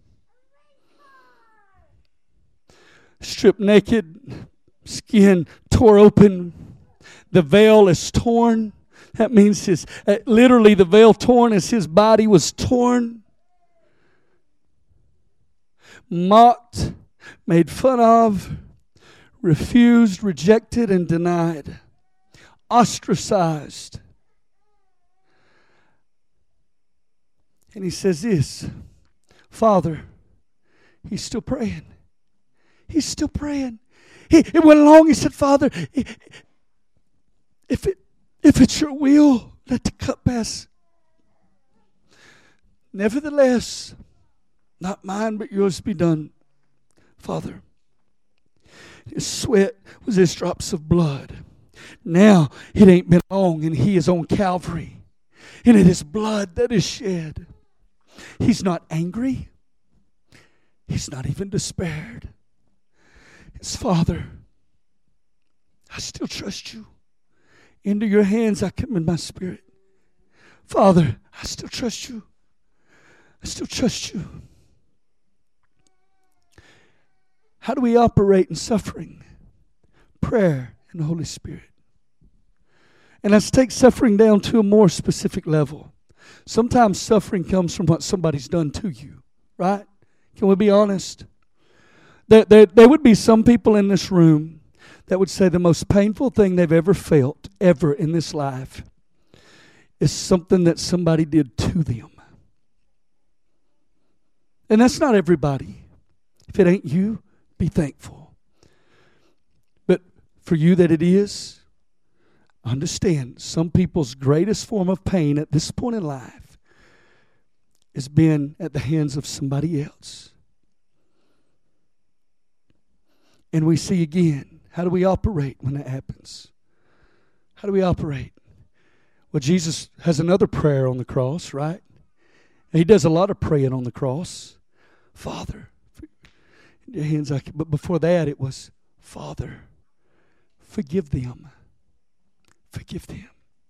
Stripped naked, skin tore open, the veil is torn. That means literally the veil torn as His body was torn. Mocked, made fun of, refused, rejected, and denied. Ostracized. And he says this, Father, he's still praying. He's still praying. It went along, he said, Father, if it's your will, let the cup pass. Nevertheless, not mine but yours be done, Father. His sweat was as drops of blood. Now it ain't been long and he is on Calvary. And it is blood that is shed. He's not angry. He's not even despaired. His Father, I still trust you. Into your hands I commend my spirit. Father, I still trust you. I still trust you. How do we operate in suffering? Prayer and the Holy Spirit. And let's take suffering down to a more specific level. Sometimes suffering comes from what somebody's done to you, right? Can we be honest? There would be some people in this room that would say the most painful thing they've ever felt, ever in this life, is something that somebody did to them. And that's not everybody. If it ain't you, be thankful. But for you that it is, understand some people's greatest form of pain at this point in life is being at the hands of somebody else. And we see again, how do we operate when that happens? How do we operate? Well, Jesus has another prayer on the cross, right? He does a lot of praying on the cross. Father, in your hands I can, but before that it was, Father, forgive them. Forgive them.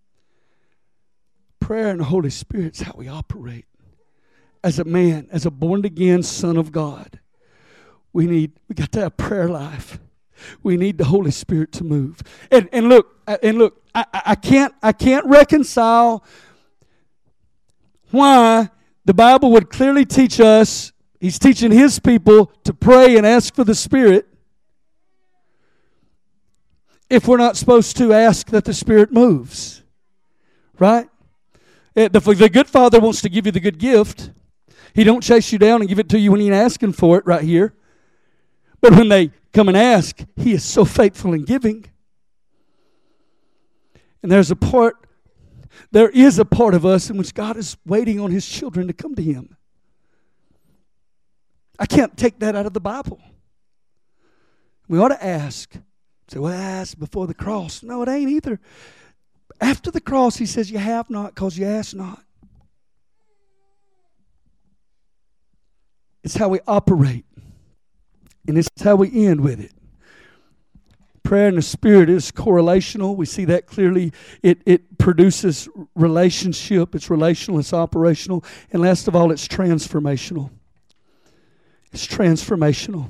Prayer and the Holy Spirit is how we operate. As a man, as a born-again son of God, we got to have prayer life. We need the Holy Spirit to move. And look, I can't reconcile why the Bible would clearly teach us, He's teaching His people to pray and ask for the Spirit, if we're not supposed to ask that the Spirit moves. Right? The good Father wants to give you the good gift. He don't chase you down and give it to you when you're asking for it right here. But when they come and ask, He is so faithful in giving. And there is a part of us in which God is waiting on His children to come to Him. I can't take that out of the Bible. We ought to ask. Say, well, ask before the cross. No, it ain't either. After the cross, He says, you have not because you ask not. It's how we operate. And it's how we end with it. Prayer in the Spirit is correlational. We see that clearly. It produces relationship. It's relational. It's operational. And last of all, it's transformational. It's transformational.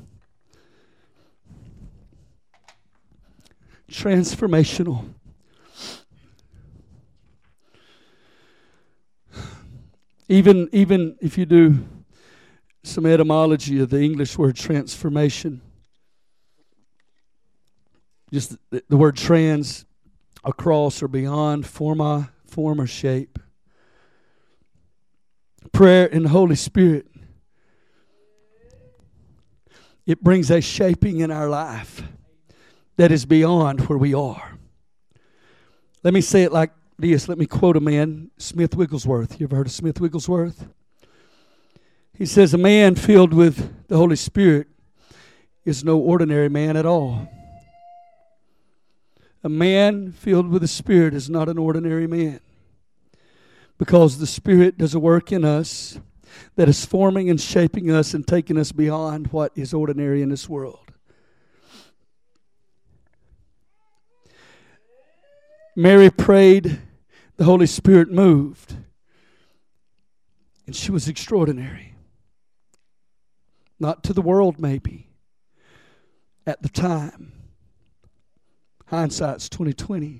Transformational. Even if you do some etymology of the English word transformation, just the word trans, across or beyond, form or shape. Prayer in the Holy Spirit, it brings a shaping in our life that is beyond where we are. Let me say it like this. Let me quote a man, Smith Wigglesworth. You ever heard of Smith Wigglesworth? He says, a man filled with the Holy Spirit is no ordinary man at all. A man filled with the Spirit is not an ordinary man, because the Spirit does a work in us that is forming and shaping us and taking us beyond what is ordinary in this world. Mary prayed, the Holy Spirit moved, and she was extraordinary. Not to the world, maybe. At the time. Hindsight's 20/20.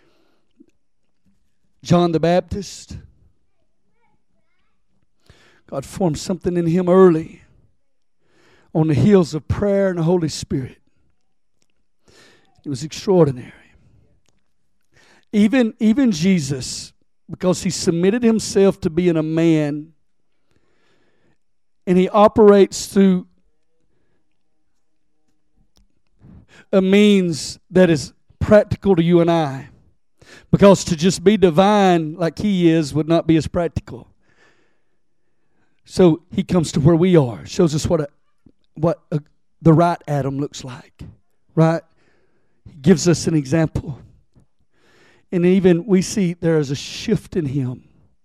John the Baptist, God formed something in him early on the heels of prayer and the Holy Spirit. It was extraordinary. Even Jesus, because He submitted Himself to being a man And He operates through a means that is practical to you and I. Because to just be divine like He is would not be as practical. So He comes to where we are, shows us what the right Adam looks like, right? He gives us an example. And even we see there is a shift in Him,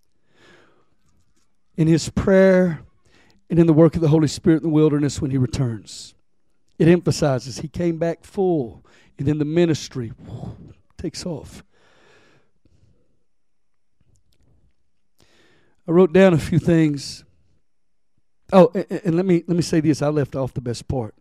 in His prayer, and in the work of the Holy Spirit in the wilderness when He returns. It emphasizes He came back full, and then the ministry takes off. I wrote down a few things. Oh, and let me say this. I left off the best part.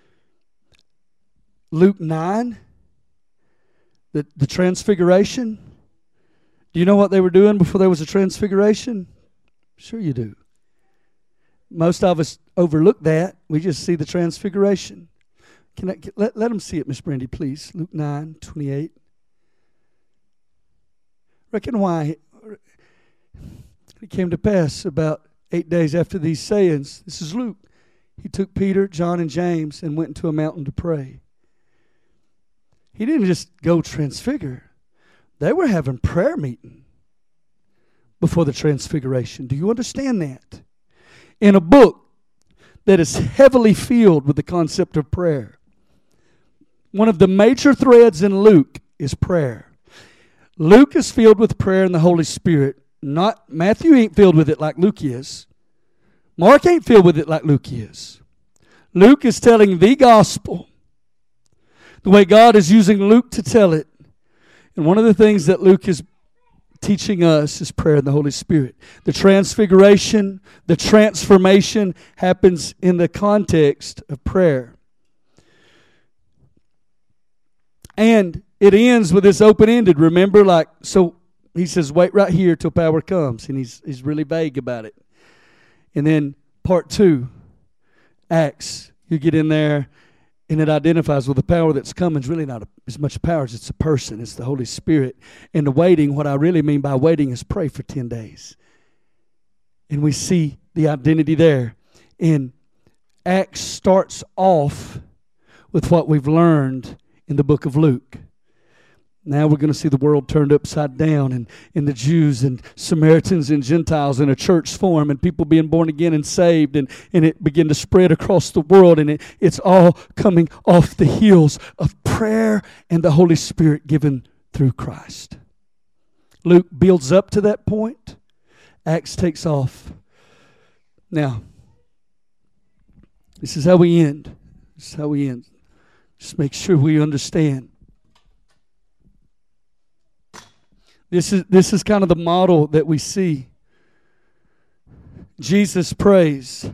Luke 9, the transfiguration. Do you know what they were doing before there was a transfiguration? Sure you do. Most of us overlook that. We just see the transfiguration. Let them see it, Miss Brandy, please. Luke 9:28. Reckon why it came to pass about 8 days after these sayings. This is Luke. He took Peter, John, and James and went into a mountain to pray. He didn't just go transfigure. They were having prayer meeting before the transfiguration. Do you understand that? In a book that is heavily filled with the concept of prayer, one of the major threads in Luke is prayer. Luke is filled with prayer and the Holy Spirit. Not Matthew ain't filled with it like Luke is. Mark ain't filled with it like Luke is. Luke is telling the gospel the way God is using Luke to tell it. And one of the things that Luke is teaching us is prayer and the Holy Spirit. The transfiguration, the transformation happens in the context of prayer. And it ends with this open-ended. Remember, so he says, wait right here till power comes. And he's really vague about it. And then part 2, Acts, you get in there and it identifies, well, the power that's coming is really not as much power as it's a person. It's the Holy Spirit. And the waiting, what I really mean by waiting is pray for 10 days. And we see the identity there. And Acts starts off with what we've learned in the book of Luke. Now we're going to see the world turned upside down, and the Jews and Samaritans and Gentiles, and a church form, and people being born again and saved, and it begin to spread across the world, and it's all coming off the heels of prayer and the Holy Spirit given through Christ. Luke builds up to that point. Acts takes off. Now, this is how we end. This is how we end. Just make sure we understand. This is kind of the model that we see. Jesus prays.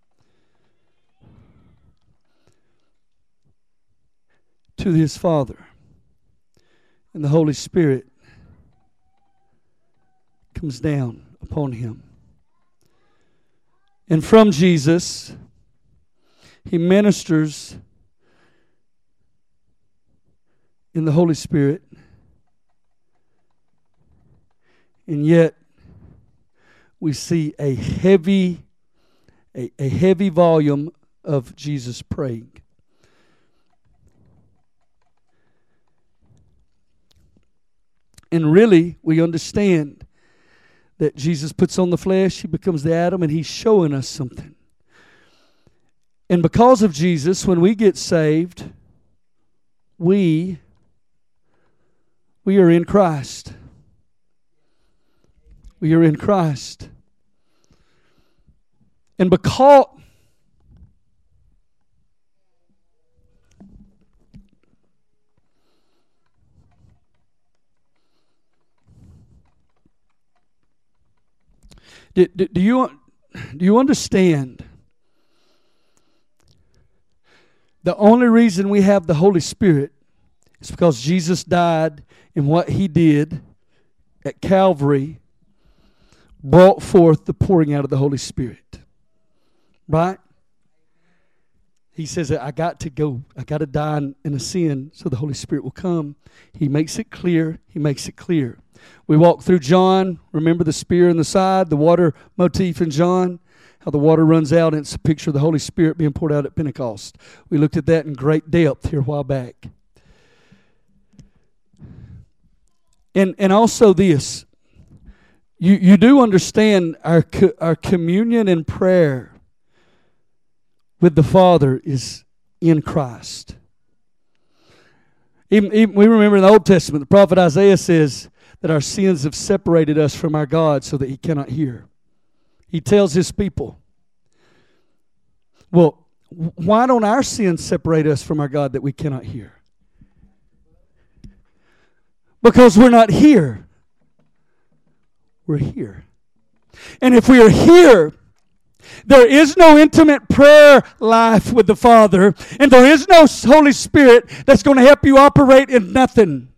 To his Father. And the Holy Spirit comes down upon him. And from Jesus, he ministers in the Holy Spirit. And yet, we see a heavy volume of Jesus praying. And really, we understand that Jesus puts on the flesh, he becomes the Adam, and he's showing us something. And because of Jesus, when we get saved, we are in Christ. We are in Christ. And because do you understand? The only reason we have the Holy Spirit is because Jesus died, and what he did at Calvary brought forth the pouring out of the Holy Spirit. Right? He says, I got to go. I got to die in a sin so the Holy Spirit will come. He makes it clear. He makes it clear. We walk through John. Remember the spear in the side, the water motif in John? how the water runs out, and it's a picture of the Holy Spirit being poured out at Pentecost. We looked at that in great depth here a while back. And also this, you do understand our communion and prayer with the Father is in Christ. Even we remember in the Old Testament, the prophet Isaiah says that our sins have separated us from our God so that He cannot hear. He tells His people, well, why don't our sins separate us from our God that we cannot hear? Because we're not here. We're here. And if we are here, there is no intimate prayer life with the Father, and there is no Holy Spirit that's going to help you operate in nothing.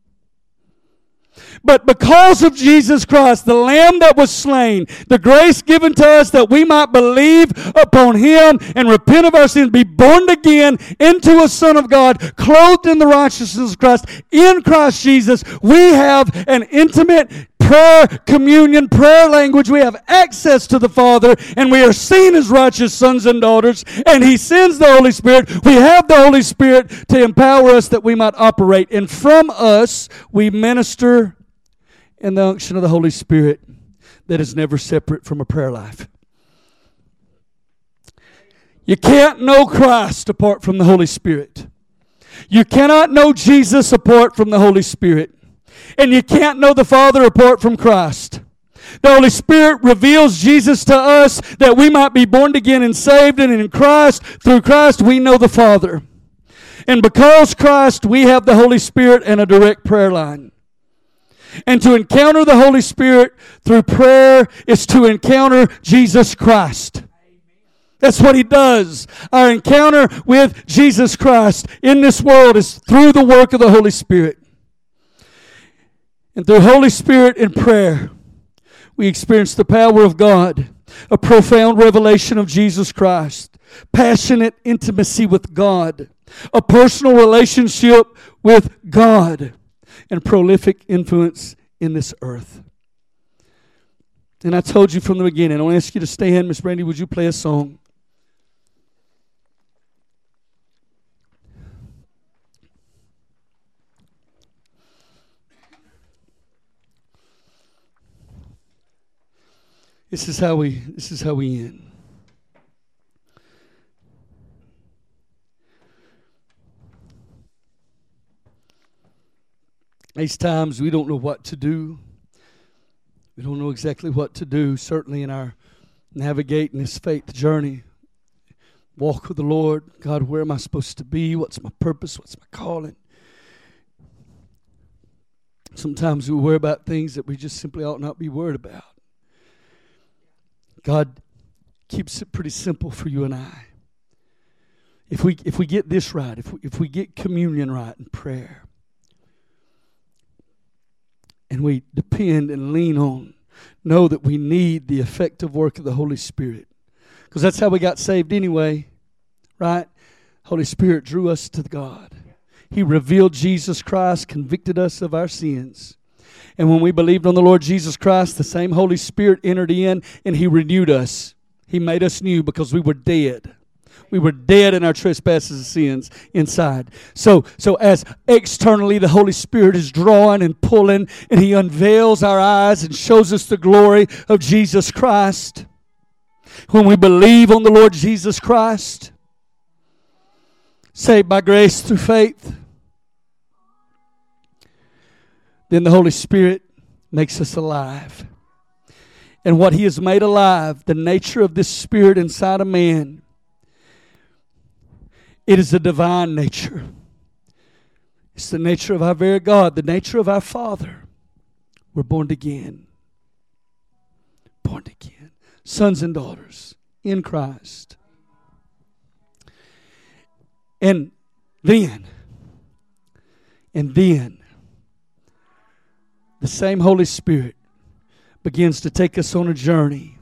But because of Jesus Christ, the Lamb that was slain, the grace given to us that we might believe upon Him and repent of our sins, be born again into a Son of God, clothed in the righteousness of Christ, in Christ Jesus, we have an intimate prayer, communion, prayer language. We have access to the Father, and we are seen as righteous sons and daughters, and He sends the Holy Spirit. We have the Holy Spirit to empower us that we might operate, and from us we minister in the unction of the Holy Spirit that is never separate from a prayer life. You can't know Christ apart from the Holy Spirit. You cannot know Jesus apart from the Holy Spirit. And you can't know the Father apart from Christ. The Holy Spirit reveals Jesus to us that we might be born again and saved, and in Christ, through Christ, we know the Father. And because Christ, we have the Holy Spirit and a direct prayer line. And to encounter the Holy Spirit through prayer is to encounter Jesus Christ. That's what He does. Our encounter with Jesus Christ in this world is through the work of the Holy Spirit. And through Holy Spirit and prayer, we experience the power of God, a profound revelation of Jesus Christ, passionate intimacy with God, a personal relationship with God, and prolific influence in this earth. And I told you from the beginning, I want to ask you to stand. Miss Brandy, would you play a song? This is how we end. These times we don't know what to do. We don't know exactly what to do. Certainly in our navigating this faith journey, walk with the Lord. God, where am I supposed to be? What's my purpose? What's my calling? Sometimes we worry about things that we just simply ought not be worried about. God keeps it pretty simple for you and I. If we get this right, if we get communion right and prayer, and we depend and lean on, know that we need the effective work of the Holy Spirit. Because that's how we got saved anyway, right? Holy Spirit drew us to God. He revealed Jesus Christ, convicted us of our sins. And when we believed on the Lord Jesus Christ, the same Holy Spirit entered in and He renewed us. He made us new because we were dead. We were dead in our trespasses and sins inside. So as externally the Holy Spirit is drawing and pulling, and He unveils our eyes and shows us the glory of Jesus Christ. When we believe on the Lord Jesus Christ, saved by grace through faith, then the Holy Spirit makes us alive. And what He has made alive, the nature of this Spirit inside a man, it is a divine nature. It's the nature of our very God, the nature of our Father. We're born again. Born again. Sons and daughters in Christ. And then, the same Holy Spirit begins to take us on a journey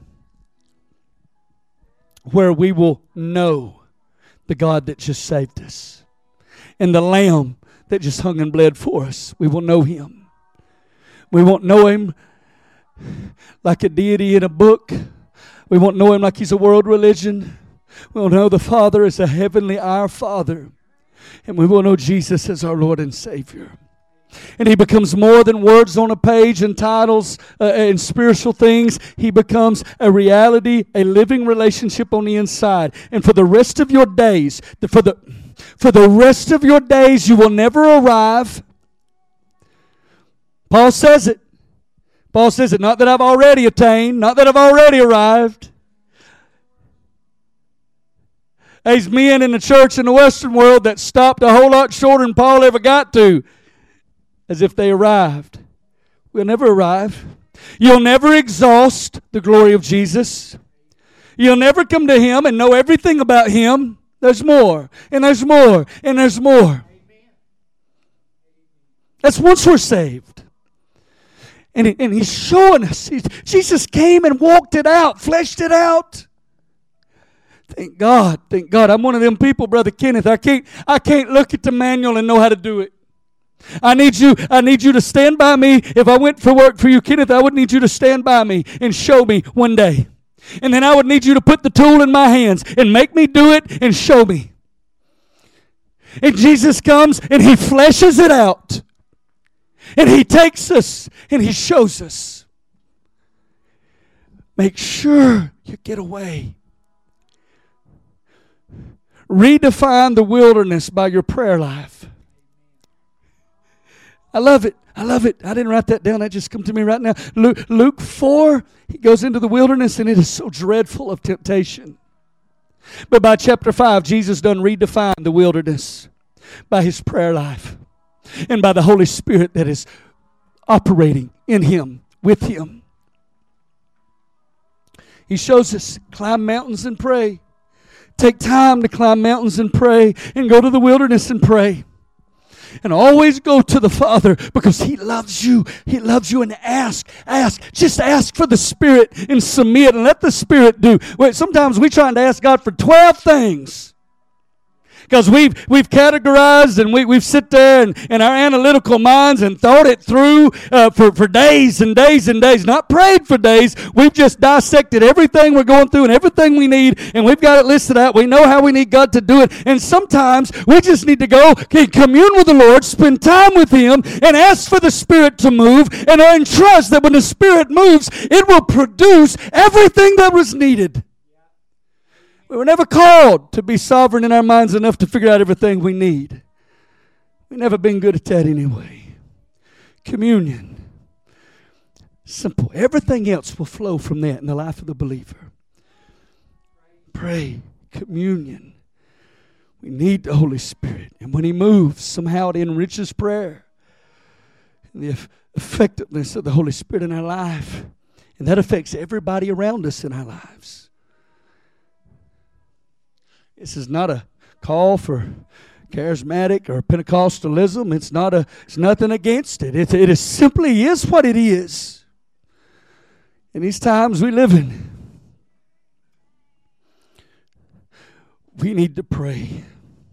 where we will know the God that just saved us and the Lamb that just hung and bled for us. We will know Him. We won't know Him like a deity in a book, We won't know Him like He's a world religion. We'll know the Father as a heavenly Our Father. And we will know Jesus as our Lord and Savior. And He becomes more than words on a page and titles and spiritual things. He becomes a reality, a living relationship on the inside. And for the rest of your days, for the rest of your days, you will never arrive. Paul says it. Paul says it, not that I've already attained, not that I've already arrived. There's men in the church in the Western world that stopped a whole lot shorter than Paul ever got to, as if they arrived. We'll never arrive. You'll never exhaust the glory of Jesus. You'll never come to Him and know everything about Him. There's more, and there's more, and there's more. That's once we're saved. And He's showing us. Jesus came and walked it out, fleshed it out. Thank God, thank God. I'm one of them people, Brother Kenneth. I can't look at the manual and know how to do it. I need you to stand by me. If I went for work for you, Kenneth, I would need you to stand by me and show me one day. And then I would need you to put the tool in my hands and make me do it and show me. And Jesus comes and He fleshes it out. And He takes us and He shows us. Make sure you get away. Redefine the wilderness by your prayer life. I love it. I love it. I didn't write that down. That just come to me right now. Luke 4, He goes into the wilderness and it is so dreadful of temptation. But by chapter 5, Jesus done redefined the wilderness by His prayer life. And by the Holy Spirit that is operating in Him, with Him. He shows us, climb mountains and pray. Take time to climb mountains and pray. And go to the wilderness and pray. And always go to the Father because He loves you. He loves you. And ask. Just ask for the Spirit and submit and let the Spirit do. Wait, sometimes we're trying to ask God for 12 things. Because we've categorized and we've sit there in our analytical minds and thought it through for days and days and days. Not prayed for days. We've just dissected everything we're going through and everything we need. And we've got it listed out. We know how we need God to do it. And sometimes we just need to go commune with the Lord, spend time with Him, and ask for the Spirit to move. And trust that when the Spirit moves, it will produce everything that was needed. We were never called to be sovereign in our minds enough to figure out everything we need. We've never been good at that anyway. Communion. Simple. Everything else will flow from that in the life of the believer. Pray. Communion. We need the Holy Spirit. And when He moves, somehow it enriches prayer. And the effectiveness of the Holy Spirit in our life. And that affects everybody around us in our lives. This is not a call for charismatic or Pentecostalism. It's nothing against it. It is simply is what it is. In these times we live in, we need to pray.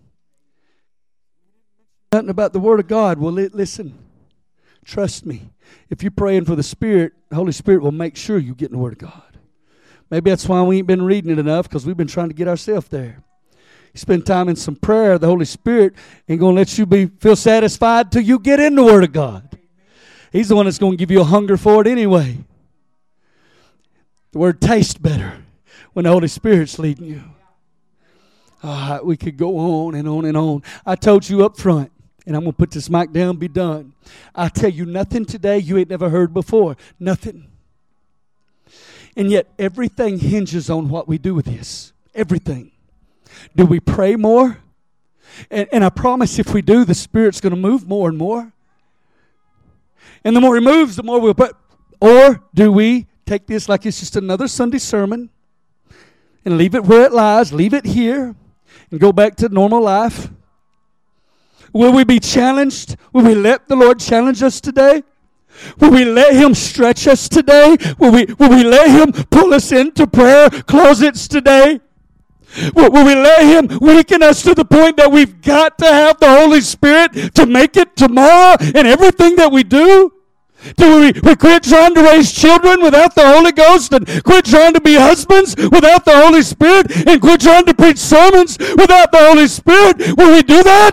Nothing about the Word of God. Well, listen, trust me. If you're praying for the Spirit, the Holy Spirit will make sure you get in the Word of God. Maybe that's why we ain't been reading it enough, because we've been trying to get ourselves there. You spend time in some prayer, the Holy Spirit ain't going to let you feel satisfied till you get in the Word of God. He's the one that's going to give you a hunger for it anyway. The Word tastes better when the Holy Spirit's leading you. We could go on and on and on. I told you up front, and I'm going to put this mic down, be done. I tell you nothing today you ain't never heard before. Nothing. And yet everything hinges on what we do with this. Everything. Do we pray more? And I promise if we do, the Spirit's going to move more and more. And the more He moves, the more we'll pray. Or do we take this like it's just another Sunday sermon and leave it where it lies, leave it here, and go back to normal life? Will we be challenged? Will we let the Lord challenge us today? Will we let Him stretch us today? Will we let Him pull us into prayer closets today? Will we let Him weaken us to the point that we've got to have the Holy Spirit to make it tomorrow in everything that we do? Do we quit trying to raise children without the Holy Ghost, and quit trying to be husbands without the Holy Spirit, and quit trying to preach sermons without the Holy Spirit? Will we do that?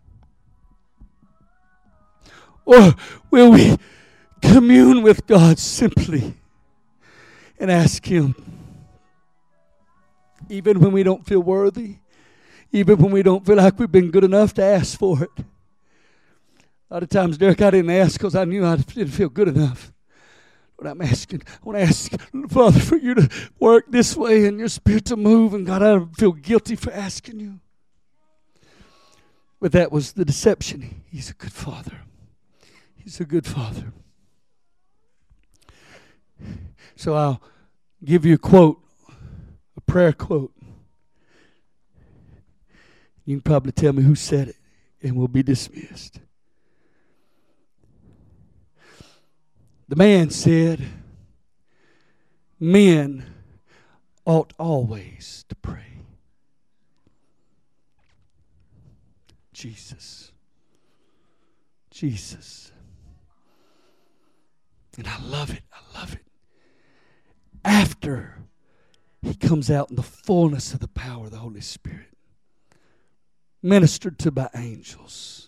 Or will we commune with God simply and ask Him, even when we don't feel worthy, even when we don't feel like we've been good enough to ask for it? A lot of times, Derek, I didn't ask because I knew I didn't feel good enough. But I want to ask, Father, for you to work this way and your Spirit to move. And God, I feel guilty for asking you. But that was the deception. He's a good Father. He's a good Father. So I'll give you a quote, a prayer quote. You can probably tell me who said it, and we'll be dismissed. The man said, men ought always to pray. Jesus. Jesus. And I love it. I love it. After he comes out in the fullness of the power of the Holy Spirit, ministered to by angels.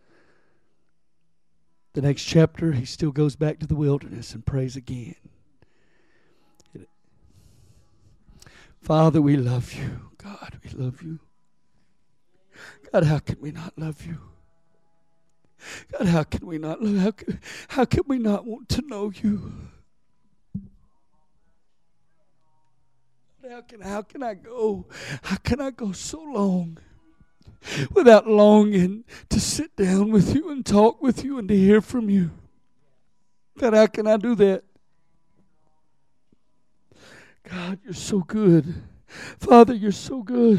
The next chapter, he still goes back to the wilderness and prays again. Father, we love you. God, we love you. God, how can we not love you? God, how can we not love you? How can we not want to know you? How can I go? How can I go so long without longing to sit down with you and talk with you and to hear from you? God, how can I do that? God, you're so good. Father, you're so good.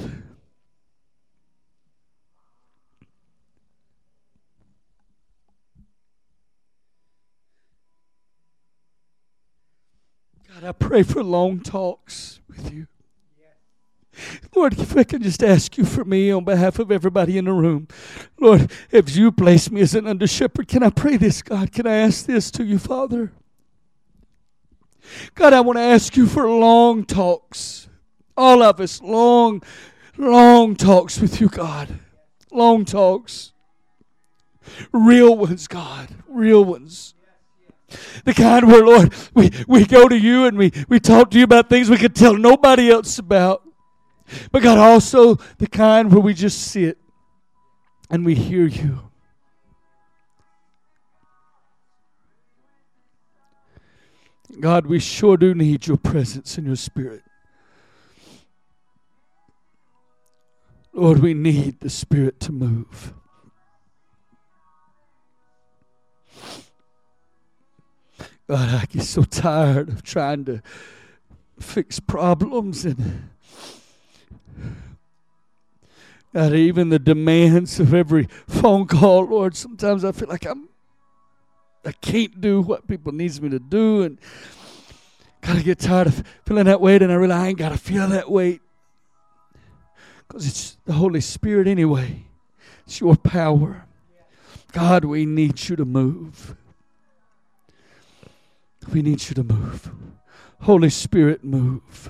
God, I pray for long talks with you. Lord, if I can just ask you for me on behalf of everybody in the room. Lord, if you place me as an under shepherd, can I pray this, God? Can I ask this to you, Father? God, I want to ask you for long talks. All of us, long talks with you, God. Long talks. Real ones, God. Real ones. The kind where, Lord, we go to you and we talk to you about things we could tell nobody else about. But God, also the kind where we just sit and we hear you. God, we sure do need your presence and your Spirit. Lord, we need the Spirit to move. God, I get so tired of trying to fix problems and God, even the demands of every phone call, Lord, sometimes I feel like I can't do what people needs me to do, and God, I get tired of feeling that weight, and I realize I ain't got to feel that weight because it's the Holy Spirit anyway. It's your power. God, we need you to move. We need you to move. Holy Spirit, move.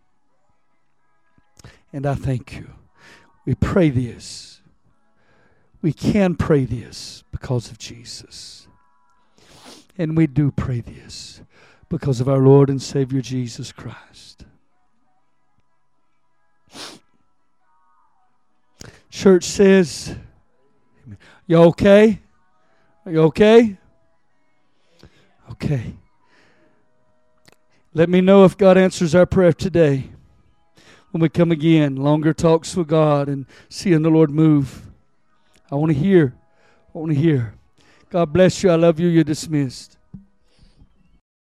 And I thank you. We pray this. We can pray this because of Jesus. And we do pray this because of our Lord and Savior Jesus Christ. Church says, you okay? Are you okay? Okay. Let me know if God answers our prayer today. When we come again, longer talks with God and seeing the Lord move. I want to hear. God bless you. I love you. You're dismissed.